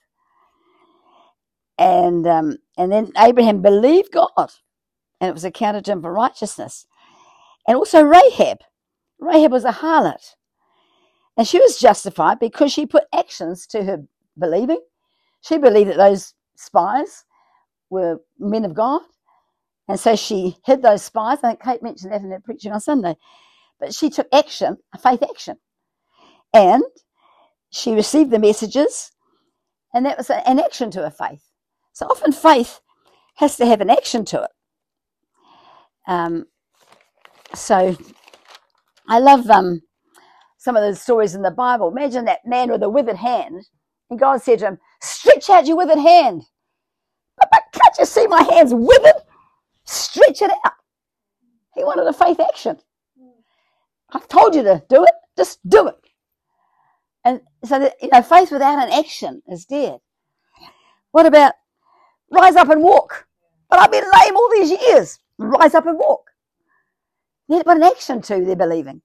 And um, and then Abraham believed God, and it was accounted to him for righteousness. And also Rahab. Rahab was a harlot. And she was justified because she put actions to her believing. She believed that those spies were men of God. And so she hid those spies. I think Kate mentioned that in her preaching on Sunday. But she took action, a faith action. And she received the messages, and that was an action to her faith. So often faith has to have an action to it. Um, so I love um, some of those stories in the Bible. Imagine that man with a withered hand, and God said to him, stretch out your withered hand. But, but can't you see my hand's withered? Stretch it out. He wanted a faith action. I've told you to do it, just do it. And so, that, you know, faith without an action is dead. What about rise up and walk? But I've been lame all these years. Rise up and walk. They put an action to their believing.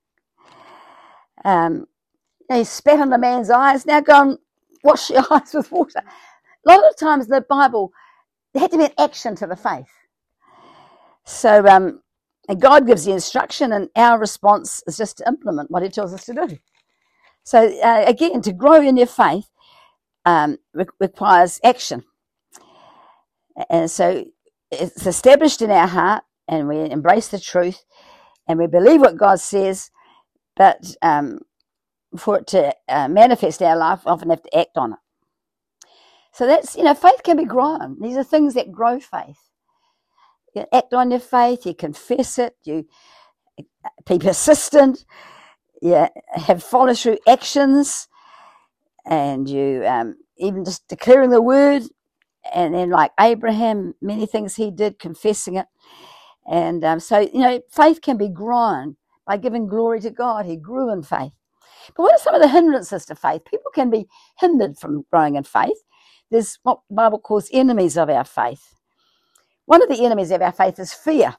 Um, he spat on the man's eyes. Now go and wash your eyes with water. A lot of times in the Bible, there had to be an action to the faith. So um, and God gives the instruction, and our response is just to implement what he tells us to do. So uh, again, to grow in your faith um, re- requires action. And so it's established in our heart, and we embrace the truth, and we believe what God says, but um, for it to uh, manifest in our life, we often have to act on it. So that's, you know, faith can be grown. These are things that grow faith. You act on your faith, you confess it, you be persistent, you have follow-through actions, and you um, even just declaring the word, and then like Abraham, many things he did, confessing it. And um, so, you know, faith can be grown by giving glory to God. He grew in faith. But what are some of the hindrances to faith? People can be hindered from growing in faith. There's what the Bible calls enemies of our faith. One of the enemies of our faith is fear.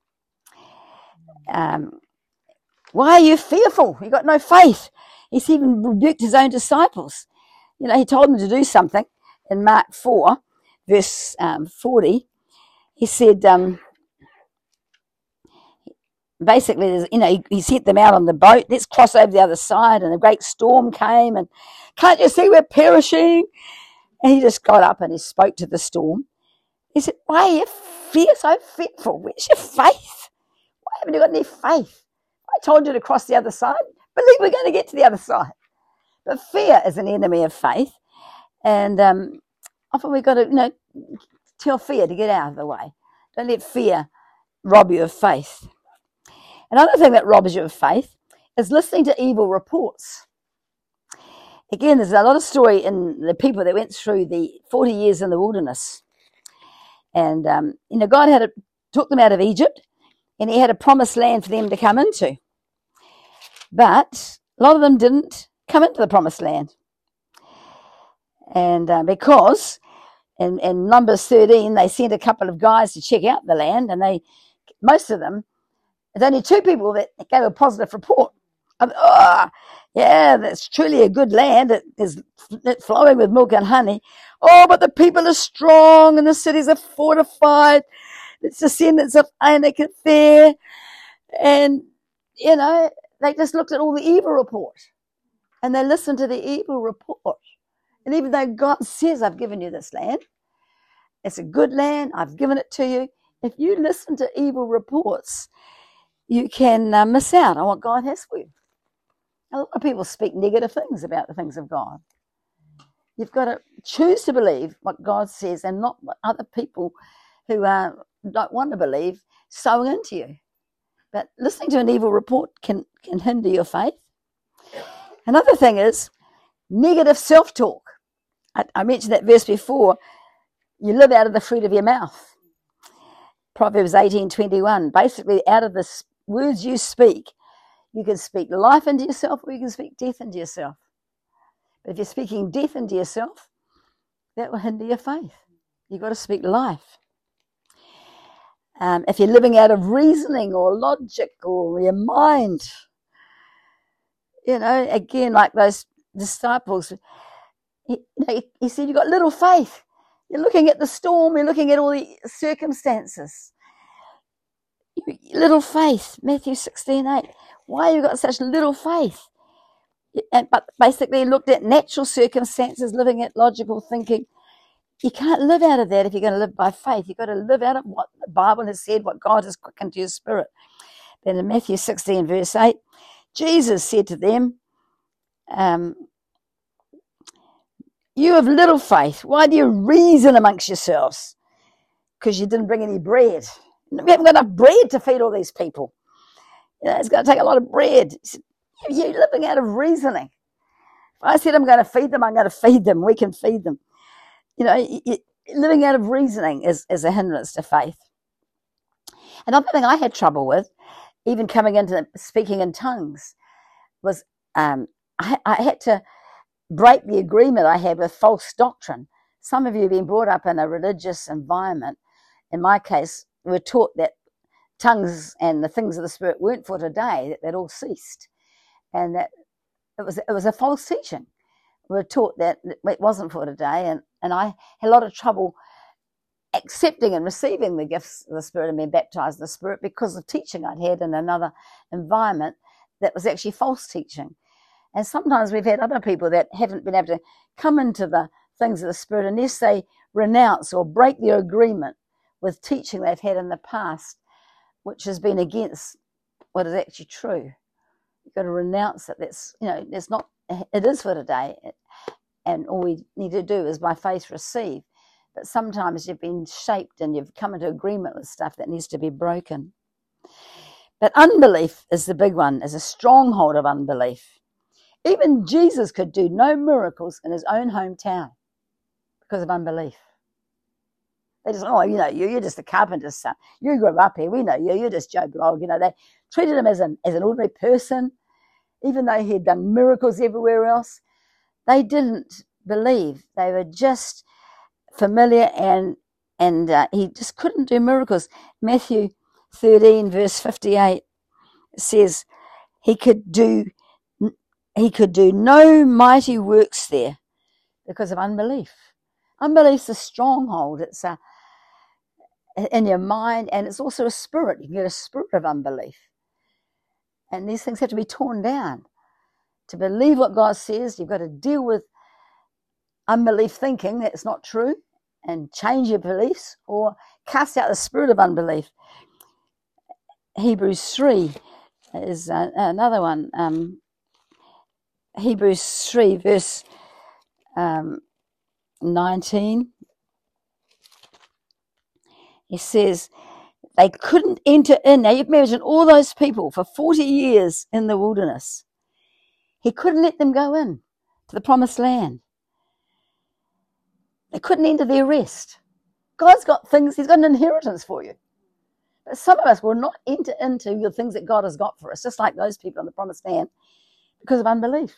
Um, why are you fearful? You've got no faith. He's even rebuked his own disciples. You know, he told them to do something in Mark four, verse um, forty. He said, um, basically, you know, he, he sent them out on the boat. Let's cross over the other side. And a great storm came. And can't you see we're perishing? And he just got up and he spoke to the storm. He said, why are you fear so fearful? Where's your faith? Why haven't you got any faith? I told you to cross the other side. Believe we're going to get to the other side. But fear is an enemy of faith. And um, often we've got to, you know, tell fear to get out of the way. Don't let fear rob you of faith. Another thing that robs you of faith is listening to evil reports. Again, there's a lot of story in the people that went through the forty years in the wilderness. And, um, you know, God had a, took them out of Egypt, and he had a promised land for them to come into. But a lot of them didn't come into the promised land. And uh, because in, in Numbers thirteen, they sent a couple of guys to check out the land, and they, most of them, there's only two people that gave a positive report. Of, oh, yeah, that's truly a good land. It is it's flowing with milk and honey. Oh, but the people are strong and the cities are fortified. It's descendants of Anak there. And, you know, they just looked at all the evil reports. And they listened to the evil report. And even though God says, I've given you this land, it's a good land, I've given it to you. If you listen to evil reports, you can uh, miss out on what God has for you. A lot of people speak negative things about the things of God. You've got to choose to believe what God says and not what other people who uh, don't want to believe sow into you. But listening to an evil report can, can hinder your faith. Another thing is negative self-talk. I, I mentioned that verse before. You live out of the fruit of your mouth. Proverbs eighteen twenty-one. Basically, out of the words you speak, you can speak life into yourself or you can speak death into yourself. But if you're speaking death into yourself, that will hinder your faith. You've got to speak life. Um, if you're living out of reasoning or logic or your mind, you know, again, like those disciples, he, you know, he said, you've got little faith. You're looking at the storm, you're looking at all the circumstances. Little faith, Matthew sixteen eight. Why have you got such little faith? And, but basically looked at natural circumstances, living at logical thinking. You can't live out of that if you're going to live by faith. You've got to live out of what the Bible has said, what God has quickened to your spirit. Then in Matthew sixteen, verse eight, Jesus said to them, um, you have little faith. Why do you reason amongst yourselves? Because you didn't bring any bread. We haven't got enough bread to feed all these people. You know, it's going to take a lot of bread. He said, you're living out of reasoning. If I said I'm going to feed them, I'm going to feed them. We can feed them. You know, you, you, living out of reasoning is, is a hindrance to faith. Another thing I had trouble with, even coming into speaking in tongues, was um, I, I had to break the agreement I had with false doctrine. Some of you have been brought up in a religious environment. In my case, we were taught that tongues and the things of the Spirit weren't for today, that they'd all ceased. And that it was it was a false teaching. We were taught that it wasn't for today, and, and I had a lot of trouble accepting and receiving the gifts of the Spirit and being baptized in the Spirit because of teaching I'd had in another environment that was actually false teaching. And sometimes we've had other people that haven't been able to come into the things of the Spirit unless they renounce or break their agreement with teaching they've had in the past, which has been against what is actually true. You've got to renounce it. That's, you know, it's not, it is for today. And all we need to do is by faith receive. But sometimes you've been shaped and you've come into agreement with stuff that needs to be broken. But unbelief is the big one, is a stronghold of unbelief. Even Jesus could do no miracles in his own hometown because of unbelief. They just, oh, you know, you, you're just a carpenter's son. You grew up here. We know you. You're just Joe Blogg. You know, they treated him as an, as an ordinary person, even though he had done miracles everywhere else. They didn't believe. They were just familiar, and and uh, he just couldn't do miracles. Matthew thirteen, verse fifty-eight says he could do he could do no mighty works there because of unbelief. Unbelief's a stronghold. It's a in your mind, and it's also a spirit. You can get a spirit of unbelief. And these things have to be torn down. To believe what God says, you've got to deal with unbelief thinking that's not true and change your beliefs or cast out the spirit of unbelief. Hebrews three is uh, another one. Um, Hebrews three, verse um, nineteen. He says they couldn't enter in. Now you can imagine all those people for forty years in the wilderness. He couldn't let them go in to the promised land. They couldn't enter their rest. God's got things, he's got an inheritance for you. But some of us will not enter into the things that God has got for us, just like those people in the promised land, because of unbelief.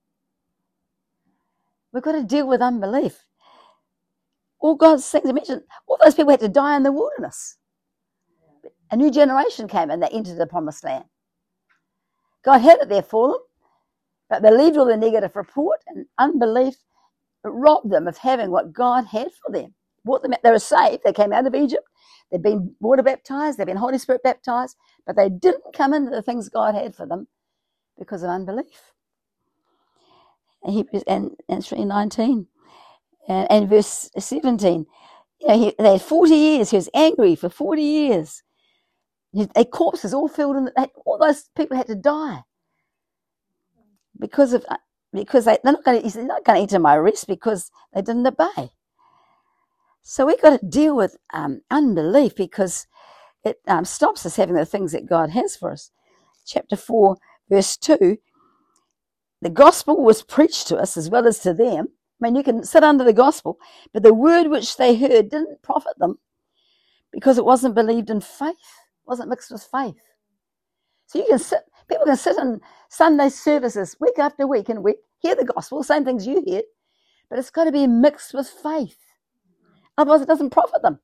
We've got to deal with unbelief. All God's things, imagine, all those people had to die in the wilderness. A new generation came and they entered the promised land. God had it there for them, but they believed all the negative report, and unbelief robbed them of having what God had for them. Brought them, they were saved, they came out of Egypt, they'd been water baptized, they'd been Holy Spirit baptized, but they didn't come into the things God had for them because of unbelief. And Hebrews and, and three nineteen and, and verse seventeen, you know, he, they had forty years, he was angry for forty years. Their corpses all filled in, they, all those people had to die because of because they, they're not going to, he's not going to enter my rest because they didn't obey. So we've got to deal with um, unbelief because it um, stops us having the things that God has for us. Chapter four, verse two, the gospel was preached to us as well as to them. I mean, you can sit under the gospel, but the word which they heard didn't profit them because it wasn't believed in faith, wasn't mixed with faith. So you can sit, people can sit in Sunday services week after week and week, hear the gospel, same things you hear, but it's got to be mixed with faith. Otherwise it doesn't profit them.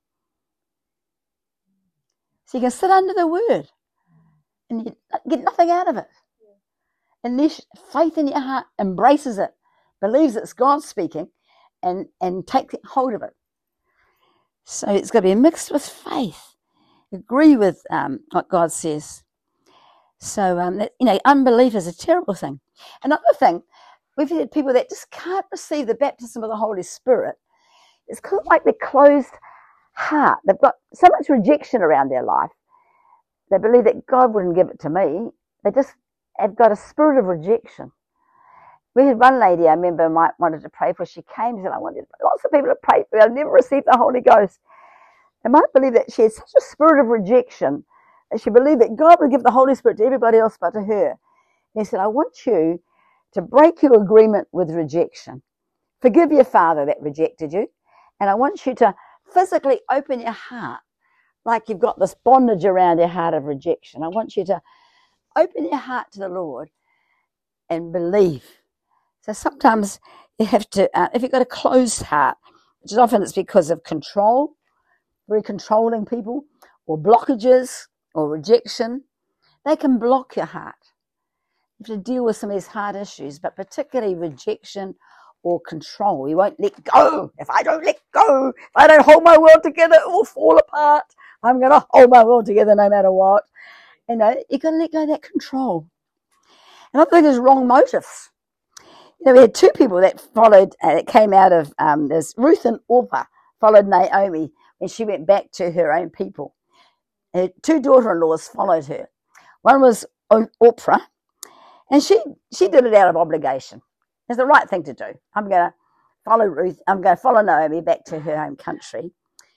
So you can sit under the word and you get nothing out of it. Unless faith in your heart embraces it, believes it's God speaking, and, and take hold of it. So it's got to be mixed with faith. Agree with um, what God says. So, um, that, you know, unbelief is a terrible thing. Another thing, we've had people that just can't receive the baptism of the Holy Spirit. It's kind of like they're closed heart. They've got so much rejection around their life. They believe that God wouldn't give it to me. They just have got a spirit of rejection. We had one lady I remember might wanted to pray for. She came and said, I wanted lots of people to pray for me. I've never received the Holy Ghost. They might believe that she had such a spirit of rejection that she believed that God would give the Holy Spirit to everybody else but to her. And he said, I want you to break your agreement with rejection. Forgive your father that rejected you. And I want you to physically open your heart like you've got this bondage around your heart of rejection. I want you to open your heart to the Lord and believe. So sometimes you have to, uh, if you've got a closed heart, which is often it's because of control, very controlling people, or blockages, or rejection, they can block your heart. You have to deal with some of these heart issues, but particularly rejection or control. You won't let go. If I don't let go, if I don't hold my world together, it will fall apart. I'm going to hold my world together no matter what. You know, you've got to let go of that control. Another thing is wrong motives. You know, we had two people that followed, uh, that came out of, um, there's Ruth and Orpah followed Naomi when she went back to her own people. Her two daughter-in-laws followed her. One was Orpah, and she, she did it out of obligation. It's the right thing to do. I'm going to follow Ruth. I'm going to follow Naomi back to her home country.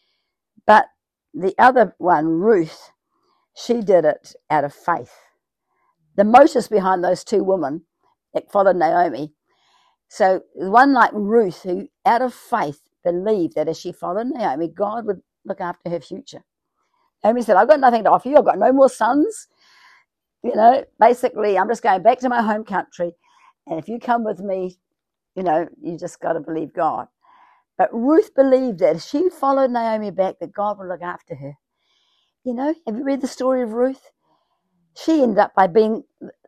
But the other one, Ruth, she did it out of faith. The motives behind those two women that followed Naomi. So one like Ruth, who out of faith believed that as she followed Naomi, God would look after her future. Naomi said, I've got nothing to offer you. I've got no more sons. You know, basically, I'm just going back to my home country. And if you come with me, you know, you just got to believe God. But Ruth believed that if she followed Naomi back, that God would look after her. You know, have you read the story of Ruth? She ended up by being,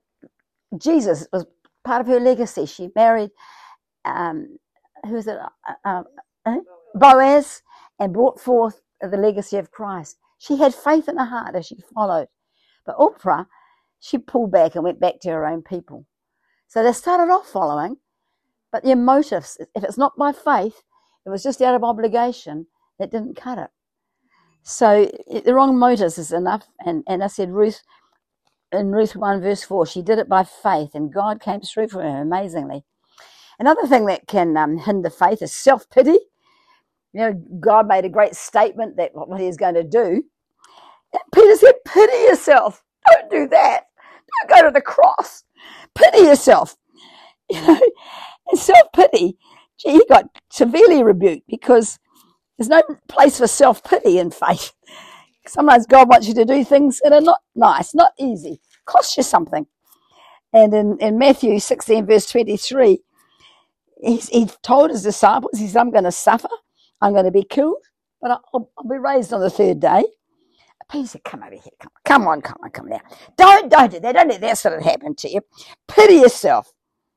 Jesus was part of her legacy. She married, um, who was it, uh, uh, Boaz, and brought forth the legacy of Christ. She had faith in her heart as she followed. But Orpah, she pulled back and went back to her own people. So they started off following, but their motives, if it's not by faith, it was just out of obligation, it didn't cut it. So the wrong motives is enough. And, and I said, Ruth, in Ruth one verse four, she did it by faith and God came through for her amazingly. Another thing that can um, hinder faith is self-pity. You know, God made a great statement that what he is going to do. And Peter said, pity yourself. Don't do that. Don't go to the cross. Pity yourself. You know, and self-pity, gee, he got severely rebuked because there's no place for self-pity in faith. Sometimes God wants you to do things that are not nice, not easy, cost you something. And in, in Matthew sixteen, verse twenty-three, he, he told his disciples, he said, I'm going to suffer, I'm going to be killed, but I'll, I'll be raised on the third day. Peter said, come over here, come on, come on, come on, come now. Don't, don't do that, don't let that sort of happen to you. Pity yourself.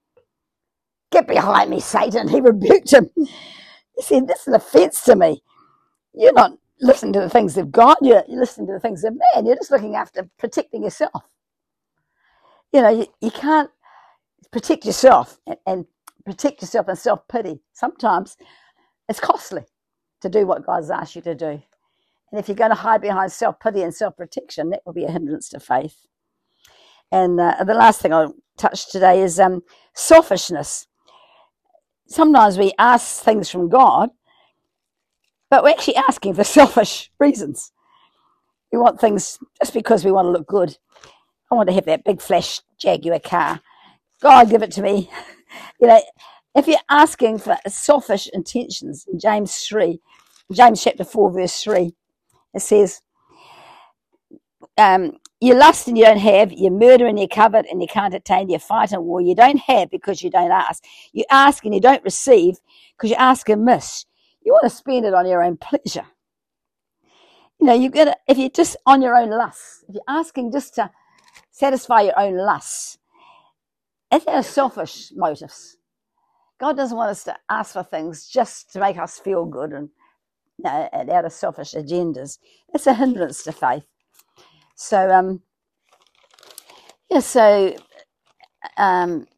Get behind me, Satan. He rebuked him. He said, this is an offense to me. You're not listening to the things of God, you're, you're listening to the things of man. You're just looking after protecting yourself. You know, you, you can't protect yourself and, and protect yourself and self-pity. Sometimes it's costly to do what God's asked you to do. And if you're going to hide behind self-pity and self-protection, that will be a hindrance to faith. And uh, the last thing I'll touch today is um, selfishness. Sometimes we ask things from God, but we're actually asking for selfish reasons. We want things just because we want to look good. I want to have that big flash Jaguar car. God, give it to me. You know, if you're asking for selfish intentions, in James three, James chapter four, verse three, it says, um, you lust and you don't have, you murder and you covet and you can't attain, you fight and war. You don't have because you don't ask. You ask and you don't receive because you ask amiss. You want to spend it on your own pleasure. You know, you get it, if you're just on your own lusts, if you're asking just to satisfy your own lusts, it's out of selfish motives. God doesn't want us to ask for things just to make us feel good and, you know, and out of selfish agendas. It's a hindrance to faith. So um, Yeah, so, um,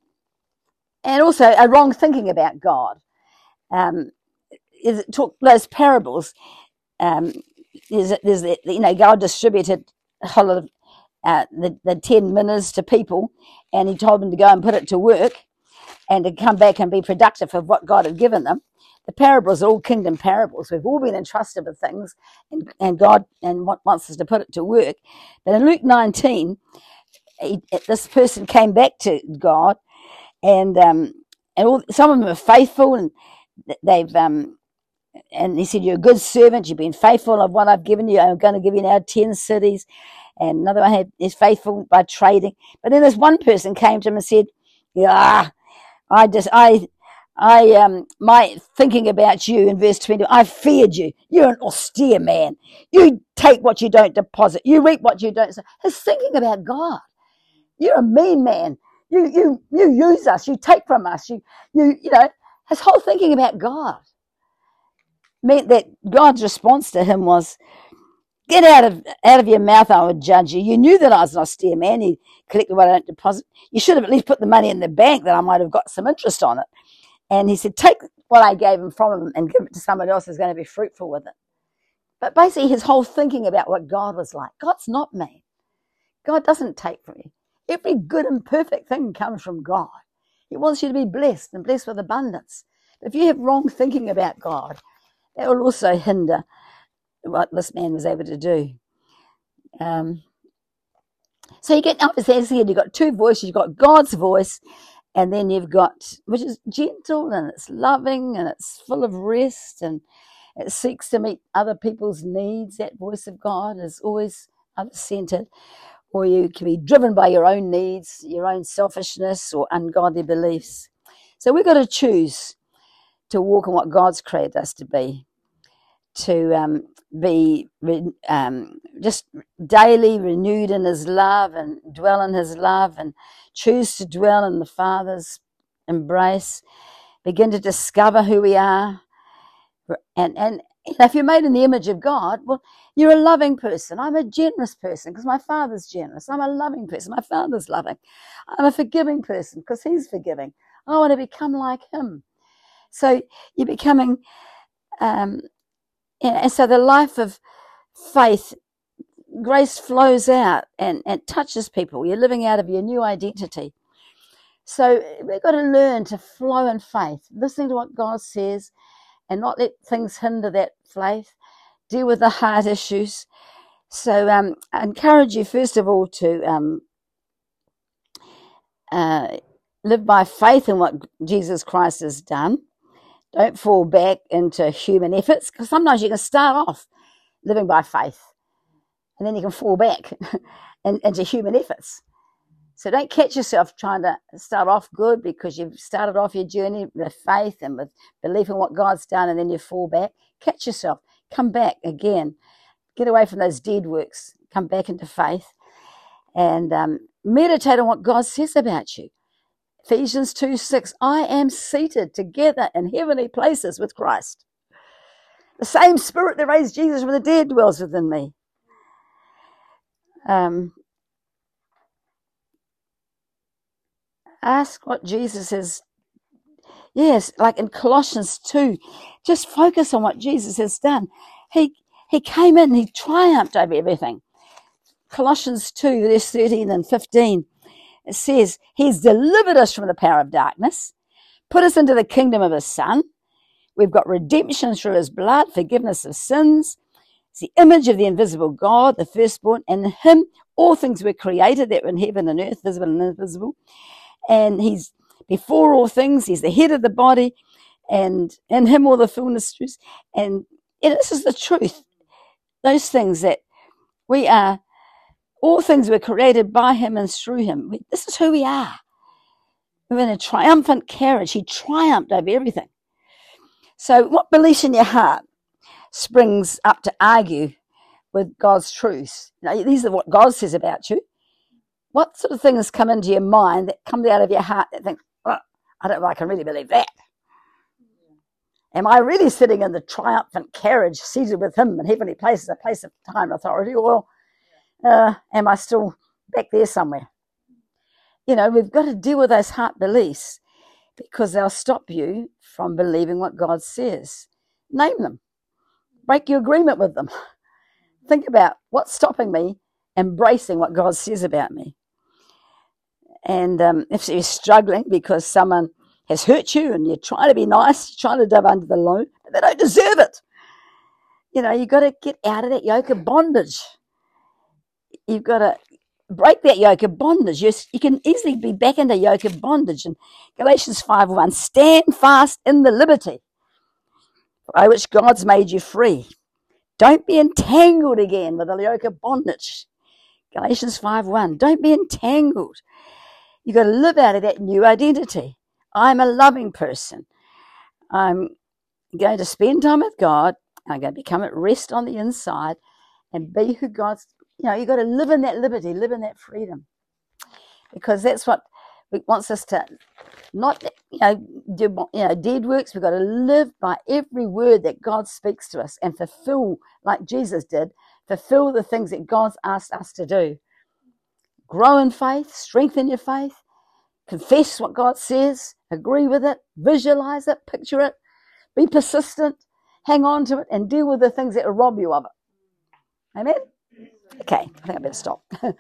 and also a wrong thinking about God. Um, is it took those parables. Um, there's, there's, you know, God distributed a whole lot of uh, the, the ten minas to people, and he told them to go and put it to work and to come back and be productive of what God had given them. The parables are all kingdom parables. We've all been entrusted with things, and, and God and wants us to put it to work. But in Luke nineteen, he, this person came back to God, and um, and all, some of them are faithful, and they've um, and he said, "You're a good servant. You've been faithful of what I've given you. I'm going to give you now ten cities." And another one had, is faithful by trading. But then this one person came to him and said, "Yeah, I just I." I um my thinking about you in verse twenty, I feared you. You're an austere man. You take what you don't deposit. You reap what you don't sow. His thinking about God. You're a mean man. You you you use us. You take from us. You you you know. His whole thinking about God meant that God's response to him was, "Get out of out of your mouth, I would judge you. You knew that I was an austere man. You collected what I don't deposit. You should have at least put the money in the bank that I might have got some interest on it." And he said, "Take what I gave him from him and give it to someone else who's going to be fruitful with it." But basically his whole thinking about what God was like. God's not mean. God doesn't take from you. Every good and perfect thing comes from God. He wants you to be blessed and blessed with abundance. But if you have wrong thinking about God, that will also hinder what this man was able to do. Um, so you get, as I said, you've got two voices. You've got God's voice, and then you've got, which is gentle and it's loving and it's full of rest and it seeks to meet other people's needs. That voice of God is always other-centered. Or you can be driven by your own needs, your own selfishness or ungodly beliefs. So we've got to choose to walk in what God's created us to be, to um, be um, just daily renewed in his love and dwell in his love and choose to dwell in the Father's embrace, begin to discover who we are. And, and if you're made in the image of God, well, you're a loving person. I'm a generous person because my Father's generous. I'm a loving person. My Father's loving. I'm a forgiving person because he's forgiving. I want to become like him. So you're becoming, um, and so the life of faith, grace flows out and, and touches people. You're living out of your new identity. So we've got to learn to flow in faith, listening to what God says and not let things hinder that faith, deal with the heart issues. So um, I encourage you, first of all, to um, uh, live by faith in what Jesus Christ has done. Don't fall back into human efforts, because sometimes you can start off living by faith and then you can fall back into human efforts. So don't catch yourself trying to start off good because you've started off your journey with faith and with belief in what God's done, and then you fall back. Catch yourself. Come back again. Get away from those dead works. Come back into faith and um, meditate on what God says about you. Ephesians two six, I am seated together in heavenly places with Christ. The same Spirit that raised Jesus from the dead dwells within me. Um, ask what Jesus has, yes, like in Colossians two, just focus on what Jesus has done. He he came in, he triumphed over everything. Colossians two, verse thirteen and fifteen, it says, he's delivered us from the power of darkness, put us into the kingdom of his Son. We've got redemption through his blood, forgiveness of sins. It's the image of the invisible God, the firstborn, and in him all things were created that were in heaven and earth, visible and invisible. And he's before all things, he's the head of the body, and in him all the fullness is. And this is the truth. Those things that we are, all things were created by him and through him. This is who we are. We're in a triumphant carriage. He triumphed over everything. So what beliefs in your heart springs up to argue with God's truths? Now, these are what God says about you. What sort of things come into your mind that comes out of your heart that think, well, I don't know if I can really believe that. Am I really sitting in the triumphant carriage seated with him in heavenly places, a place of time and authority, or uh, am I still back there somewhere? You know, we've got to deal with those heart beliefs because they'll stop you from believing what God says. Name them. Break your agreement with them. Think about what's stopping me embracing what God says about me. And um, if you're struggling because someone has hurt you and you're trying to be nice, you're trying to dive under the loan, but they don't deserve it. You know, you've got to get out of that yoke of bondage. You've got to break that yoke of bondage. You're, you can easily be back in the yoke of bondage. And Galatians five one, stand fast in the liberty by which God's made you free. Don't be entangled again with the yoke of bondage. Galatians five one, don't be entangled. You've got to live out of that new identity. I'm a loving person. I'm going to spend time with God. I'm going to become at rest on the inside and be who God's, you know, you've got to live in that liberty, live in that freedom. Because that's what it wants us to not, you know, do, you know, dead works. We've got to live by every word that God speaks to us and fulfill, like Jesus did, fulfill the things that God's asked us to do. Grow in faith, strengthen your faith, confess what God says, agree with it, visualize it, picture it, be persistent, hang on to it, and deal with the things that will rob you of it. Amen? Okay, I think I better stop.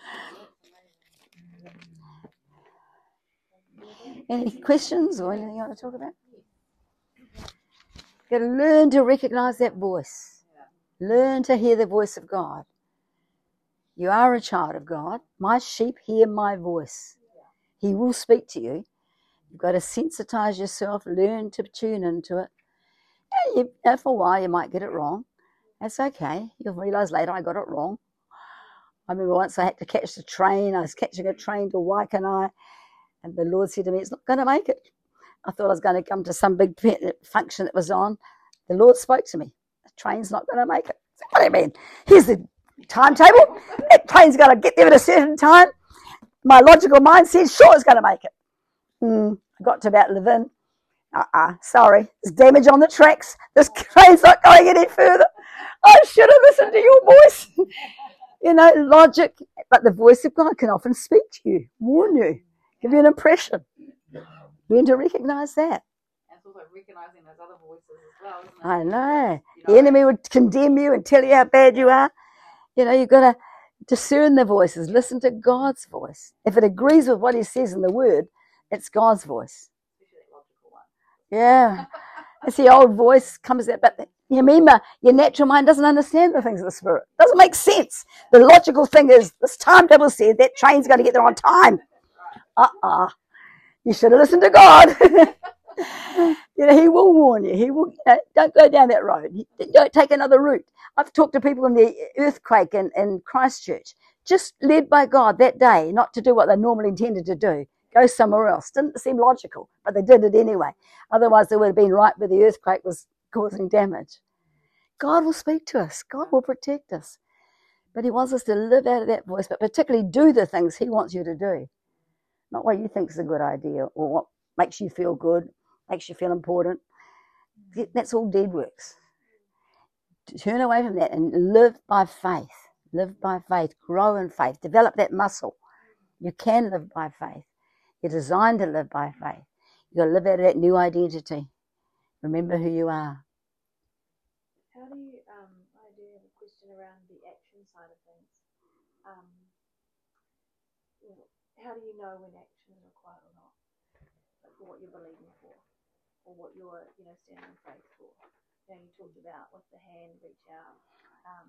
Any questions or anything you want to talk about? You've got to learn to recognize that voice. Learn to hear the voice of God. You are a child of God. My sheep hear my voice. He will speak to you. You've got to sensitize yourself, learn to tune into it. And you, you know, for a while you might get it wrong. That's okay. You'll realize later I got it wrong. I remember once I had to catch the train. I was catching a train to Waikanae, and the Lord said to me, it's not going to make it. I thought I was going to come to some big function that was on. The Lord spoke to me. The train's not going to make it. I said, what do you mean? Here's the timetable. That train's going to get there at a certain time. My logical mind says, sure, it's going to make it. Mm, I got to about Levin. Uh-uh, sorry. There's damage on the tracks. This train's not going any further. I should have listened to your voice. You know, logic. But the voice of God can often speak to you, warn you, give you an impression. Learn to recognize that. And it's also recognizing those other voices as well, isn't it? I know. You The know, enemy would condemn you and tell you how bad you are. You know, you've got to discern the voices. Listen to God's voice. If it agrees with what he says in the word, it's God's voice. especially that logical one. Yeah. It's the old voice comes out. But you remember, your natural mind doesn't understand the things of the Spirit. It doesn't make sense. The logical thing is, this timetable said that train's going to get there on time. Uh-uh. You should have listened to God. You know, he will warn you. He will, you know, don't go down that road. Don't take another route. I've talked to people in the earthquake in, in Christchurch, just led by God that day, not to do what they normally intended to do. Go somewhere else. Didn't seem logical, but they did it anyway. Otherwise, they would have been right where the earthquake was causing damage. God will speak to us. God will protect us. But he wants us to live out of that voice, but particularly do the things he wants you to do. Not what you think is a good idea or what makes you feel good, makes you feel important. That's all dead works. Turn away from that and live by faith. Live by faith. Grow in faith. Develop that muscle. You can live by faith. You're designed to live by faith. You've got to live out of that new identity. Remember who you are. How do you, um, I do have a question around the action side of things. Um, you know, how do you know when action is required or not? Like for what you're believing for, or what you're, you know, standing in faith for. You know, you talked about with the hand reach out. Um,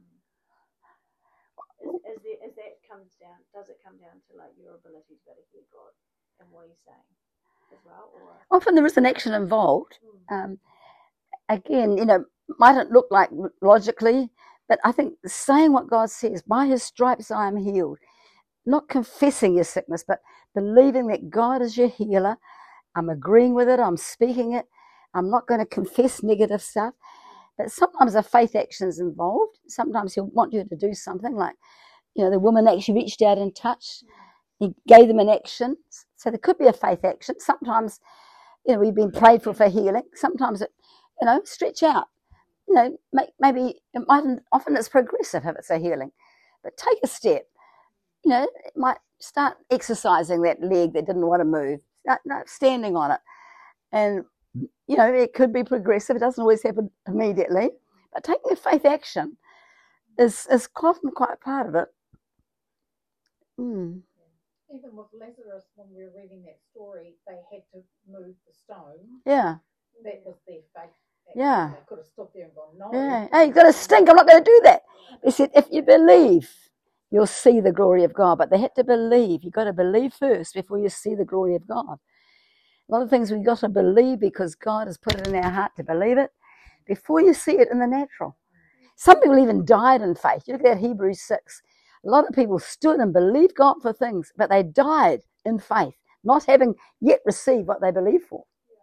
is, is, there, is that comes down, does it come down to like your ability to be able to hear God and what he's saying as well? Or Often there is an action involved. Um, again, you know, mightn't look like logically, but I think saying what God says, by his stripes I am healed, not confessing your sickness, but believing that God is your healer. I'm agreeing with it. I'm speaking it. I'm not going to confess negative stuff. But sometimes a faith action is involved. Sometimes he'll want you to do something like, you know, the woman actually reached out and touched. He gave them an action. So there could be a faith action. Sometimes, you know, we've been prayed for for healing. Sometimes it, you know, stretch out. You know, maybe it mightn't, often it's progressive if it's a healing. But take a step. You know, it might start exercising that leg that didn't want to move. Start, start standing on it. And, you know, it could be progressive. It doesn't always happen immediately. But taking a faith action is, is often quite part of it. Mm. Even with Lazarus, when we were reading that story, they had to move the stone. Yeah. That was their faith. Yeah. They could have stood there and gone, no. Yeah. Hey, you've got to stink. I'm not going to do that. They said, if you believe, you'll see the glory of God. But they had to believe. You've got to believe first before you see the glory of God. A lot of things we've got to believe because God has put it in our heart to believe it before you see it in the natural. Some people even died in faith. You look at Hebrews six. A lot of people stood and believed God for things, but they died in faith, not having yet received what they believed for.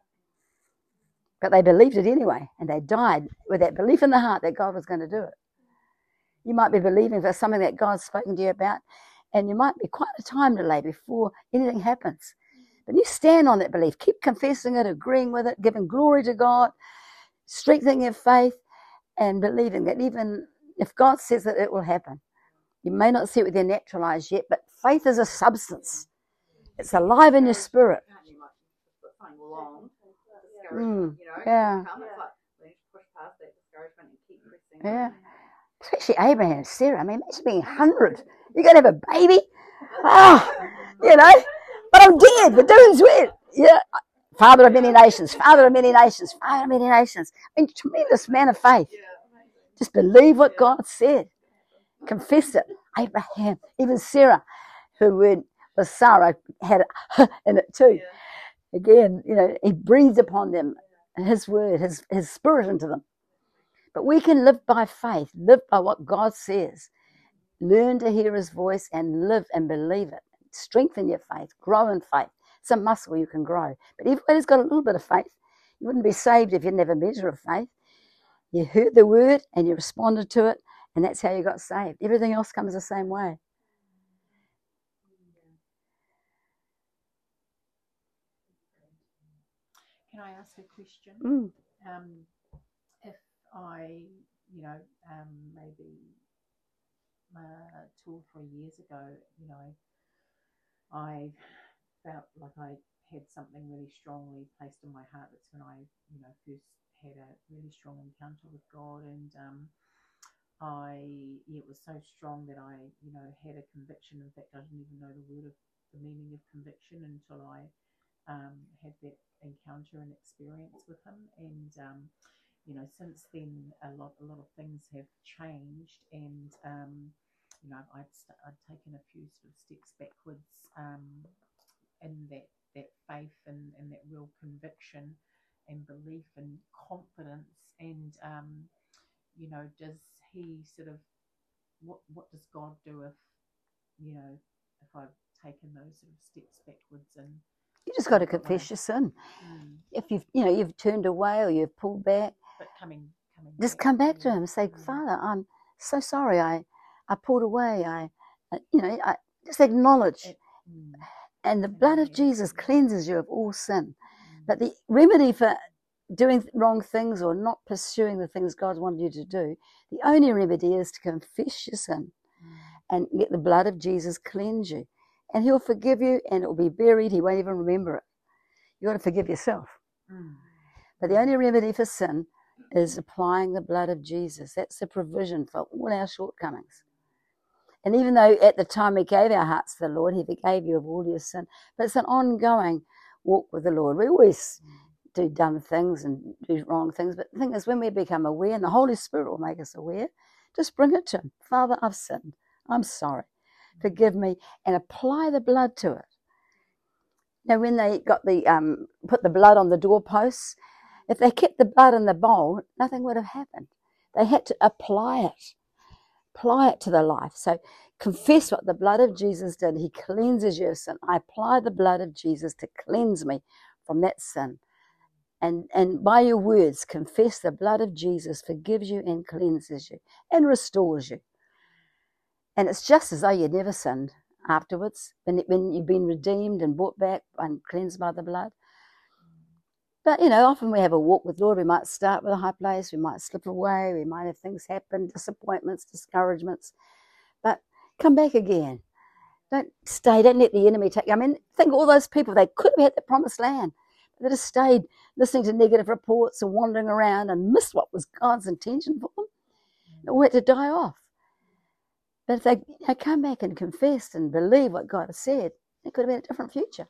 But they believed it anyway, and they died with that belief in the heart that God was going to do it. You might be believing for something that God's spoken to you about, and you might be quite a time delay before anything happens. But you stand on that belief, keep confessing it, agreeing with it, giving glory to God, strengthening your faith, and believing that even if God says that it will happen. You may not see it with your natural eyes yet, but faith is a substance. It's alive in your spirit. You might put something long, Mm, discouragement, you know, yeah. come, it's like we need to push past that discouragement and keep pressing. Yeah. Especially Abraham and Sarah. I mean, imagine being one hundred. You're going to have a baby? Oh, you know. But I'm dead. The dude's wet. Yeah. Father of many nations, father of many nations, father of many nations. I mean, tremendous man of faith. Just believe what God said. Confess it. Abraham, even Sarah, who was Sarah, had it in it too. Again, you know, he breathed upon them his word, his, his spirit into them. But we can live by faith, live by what God says. Learn to hear his voice and live and believe it. Strengthen your faith, grow in faith. It's a muscle you can grow. But everybody's got a little bit of faith. You wouldn't be saved if you didn't have a measure of faith. You heard the word and you responded to it, and that's how you got saved. Everything else comes the same way. Can I ask a question? Mm. Um, if I, you know, um, maybe uh, two or three years ago, you know, I felt like I had something really strongly placed in my heart. That's when I, you know, first had a really strong encounter with God, and um, I, yeah, it was so strong that I, you know, had a conviction. In fact, I didn't even know the word of the meaning of conviction until I um, had that encounter and experience with him. And um, you know, since then, a lot, a lot of things have changed, and um, you know, I'd, st- I'd taken a few sort of steps backwards um, in that that faith and, and that real conviction and belief and confidence. And um, you know, does he sort of what what does God do if, you know, if I've taken those sort of steps backwards? And You just got to confess your sin. mm, If you've, you know, you've turned away or you've pulled back, but coming coming just back, come back to yeah, him and say, mm, Father, I'm so sorry. I, I pulled away. I, I you know, I just acknowledge. it, mm, And the blood of yeah, Jesus cleanses you of all sin. mm, But the remedy for doing wrong things or not pursuing the things God wanted you to do, the only remedy is to confess your sin mm, and let the blood of Jesus cleanse you. And he'll forgive you, and it will be buried. He won't even remember it. You've got to forgive yourself. mm, But the only remedy for sin is applying the blood of Jesus. That's the provision for all our shortcomings. And even though at the time we gave our hearts to the Lord, he forgave you of all your sin. But it's an ongoing walk with the Lord. We always do dumb things and do wrong things. But the thing is, when we become aware, and the Holy Spirit will make us aware, just bring it to him. Father, I've sinned. I'm sorry. Forgive me. And apply the blood to it. Now, when they got the um, put the blood on the doorposts, if they kept the blood in the bowl, nothing would have happened. They had to apply it. Apply it to their life. So confess what the blood of Jesus did. He cleanses your sin. I apply the blood of Jesus to cleanse me from that sin. And, and by your words, confess the blood of Jesus forgives you and cleanses you and restores you. And it's just as though you never sinned afterwards, when, when you've been redeemed and brought back and cleansed by the blood. But, you know, often we have a walk with Lord. We might start with a high place. We might slip away. We might have things happen, disappointments, discouragements. But come back again. Don't stay, don't let the enemy take, I mean, think of all those people, they could have had the promised land. They just stayed listening to negative reports and wandering around and missed what was God's intention for them. They all had to die off. But if they, they come back and confess and believe what God has said, it could have been a different future.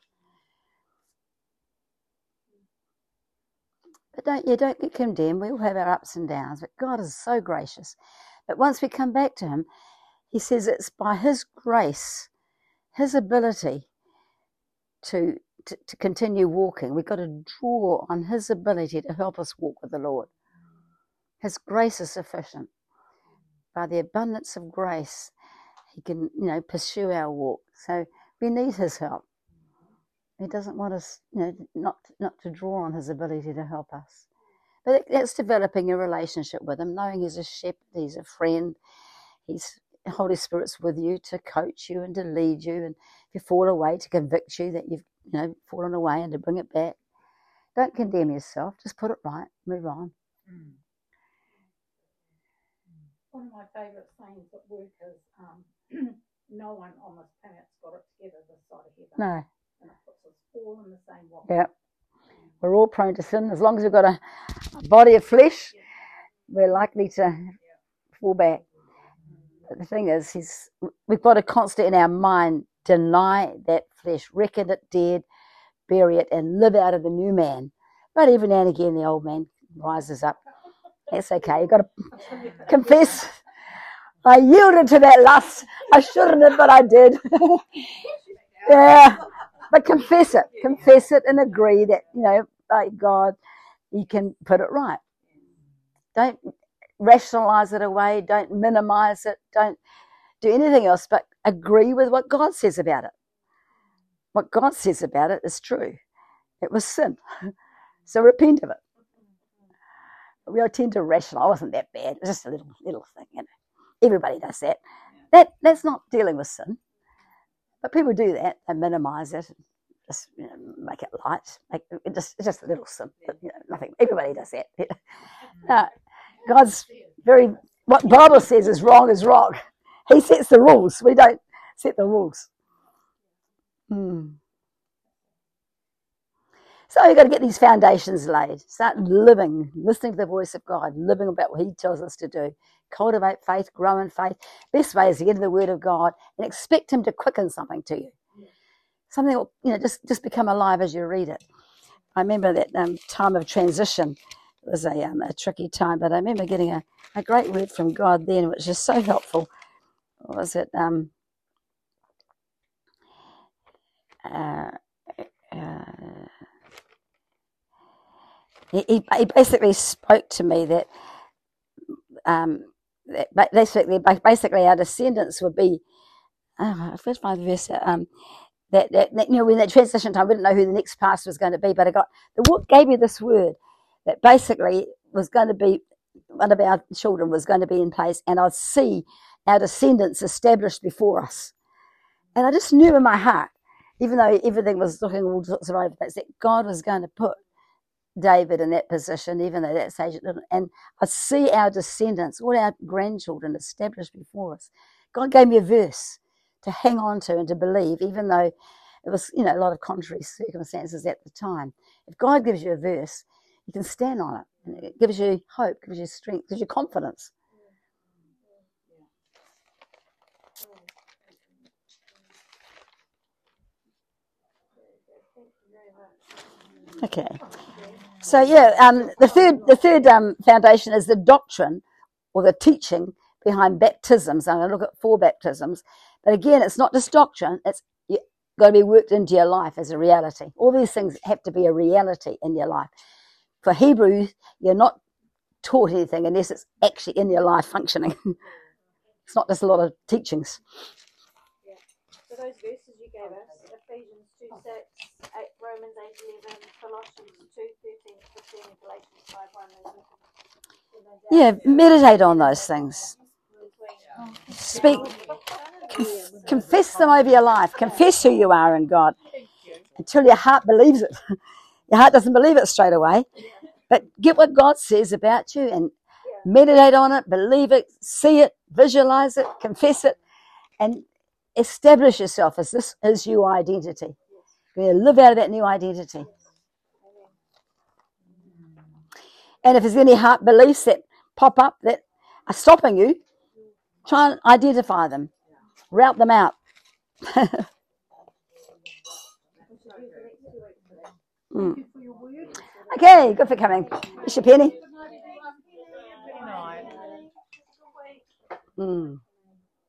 But don't, yeah, don't get condemned. We all have our ups and downs, but God is so gracious. But once we come back to him, he says it's by his grace, his ability to, to, to continue walking. We've got to draw on his ability to help us walk with the Lord. His grace is sufficient. By the abundance of grace, he can, you know, pursue our walk. So we need his help. He doesn't want us, you know, not, not to draw on his ability to help us. But that's developing a relationship with him, knowing he's a shepherd, he's a friend, he's the Holy Spirit's with you to coach you and to lead you, and if you fall away, to convict you that you've, you know, fallen away and to bring it back. Don't condemn yourself. Just put it right. Move on. Mm. One of my favourite sayings at work is, um, no one on this planet's got it together this side of heaven. No. And it puts us all in the same box. Yeah. We're all prone to sin. As long as we've got a, a body of flesh, we're likely to fall back. But the thing is, he's, we've got to constantly in our mind deny that flesh, reckon it dead, bury it, and live out of the new man. But every now and again, the old man rises up. That's okay. You've got to confess. I yielded to that lust. I shouldn't have, but I did. Yeah. But confess it. Confess it and agree that, you know, by God, you can put it right. Don't rationalize it away. Don't minimize it. Don't do anything else but agree with what God says about it. What God says about it is true. It was sin. So repent of it. We all tend to rationalize. Oh, it wasn't that bad. It was just a little little thing. You know. Everybody does that. That that's not dealing with sin. But people do that. They minimise it. Just, you know, make it light. Make it just it's just a little sin. But, you know, nothing. Everybody does that. No, God's very. What the Bible says is wrong is wrong. He sets the rules. We don't set the rules. Hmm. So you've got to get these foundations laid. Start living, listening to the voice of God, living about what he tells us to do. Cultivate faith, grow in faith. Best way is to get in the Word of God and expect him to quicken something to you. Something will, you know, just, just become alive as you read it. I remember that um, time of transition. It was a, um, a tricky time, but I remember getting a, a great word from God then, which is so helpful. What was it? Um, uh, uh, He, he basically spoke to me that, um, that basically, basically our descendants would be. Oh, I first find the verse. Um, that, that, that you know, when that transition time, we didn't know who the next pastor was going to be, but I got the Lord gave me this word that basically was going to be one of our children was going to be in place, and I'd see our descendants established before us, and I just knew in my heart, even though everything was looking all sorts of over place, that God was going to put David in that position, even though that stage, and I see our descendants, all our grandchildren established before us. God gave me a verse to hang on to and to believe, even though it was, you know, a lot of contrary circumstances at the time. If God gives you a verse, you can stand on it. And it gives you hope, gives you strength, gives you confidence. Okay. So yeah, um, the third the third um, foundation is the doctrine or the teaching behind baptisms. I'm going to look at four baptisms, but again, it's not just doctrine; it's got to be worked into your life as a reality. All these things have to be a reality in your life. For Hebrews, you're not taught anything unless it's actually in your life functioning. It's not just a lot of teachings. Yeah. So those verses you gave us, Ephesians two six, eight, Romans eight eleven, Colossians two thirteen, fifteen, and Galatians five one. Yeah, meditate on those things. Speak, conf- confess them over your life. Confess who you are in God until your heart believes it. Your heart doesn't believe it straight away, but get what God says about you and meditate on it, believe it, see it, visualize it, confess it, and establish yourself as this is your identity. You're going to live out of that new identity. And if there's any heart beliefs that pop up that are stopping you, try and identify them. Route them out. mm. Okay, good for coming. Bishop Penny. Mm.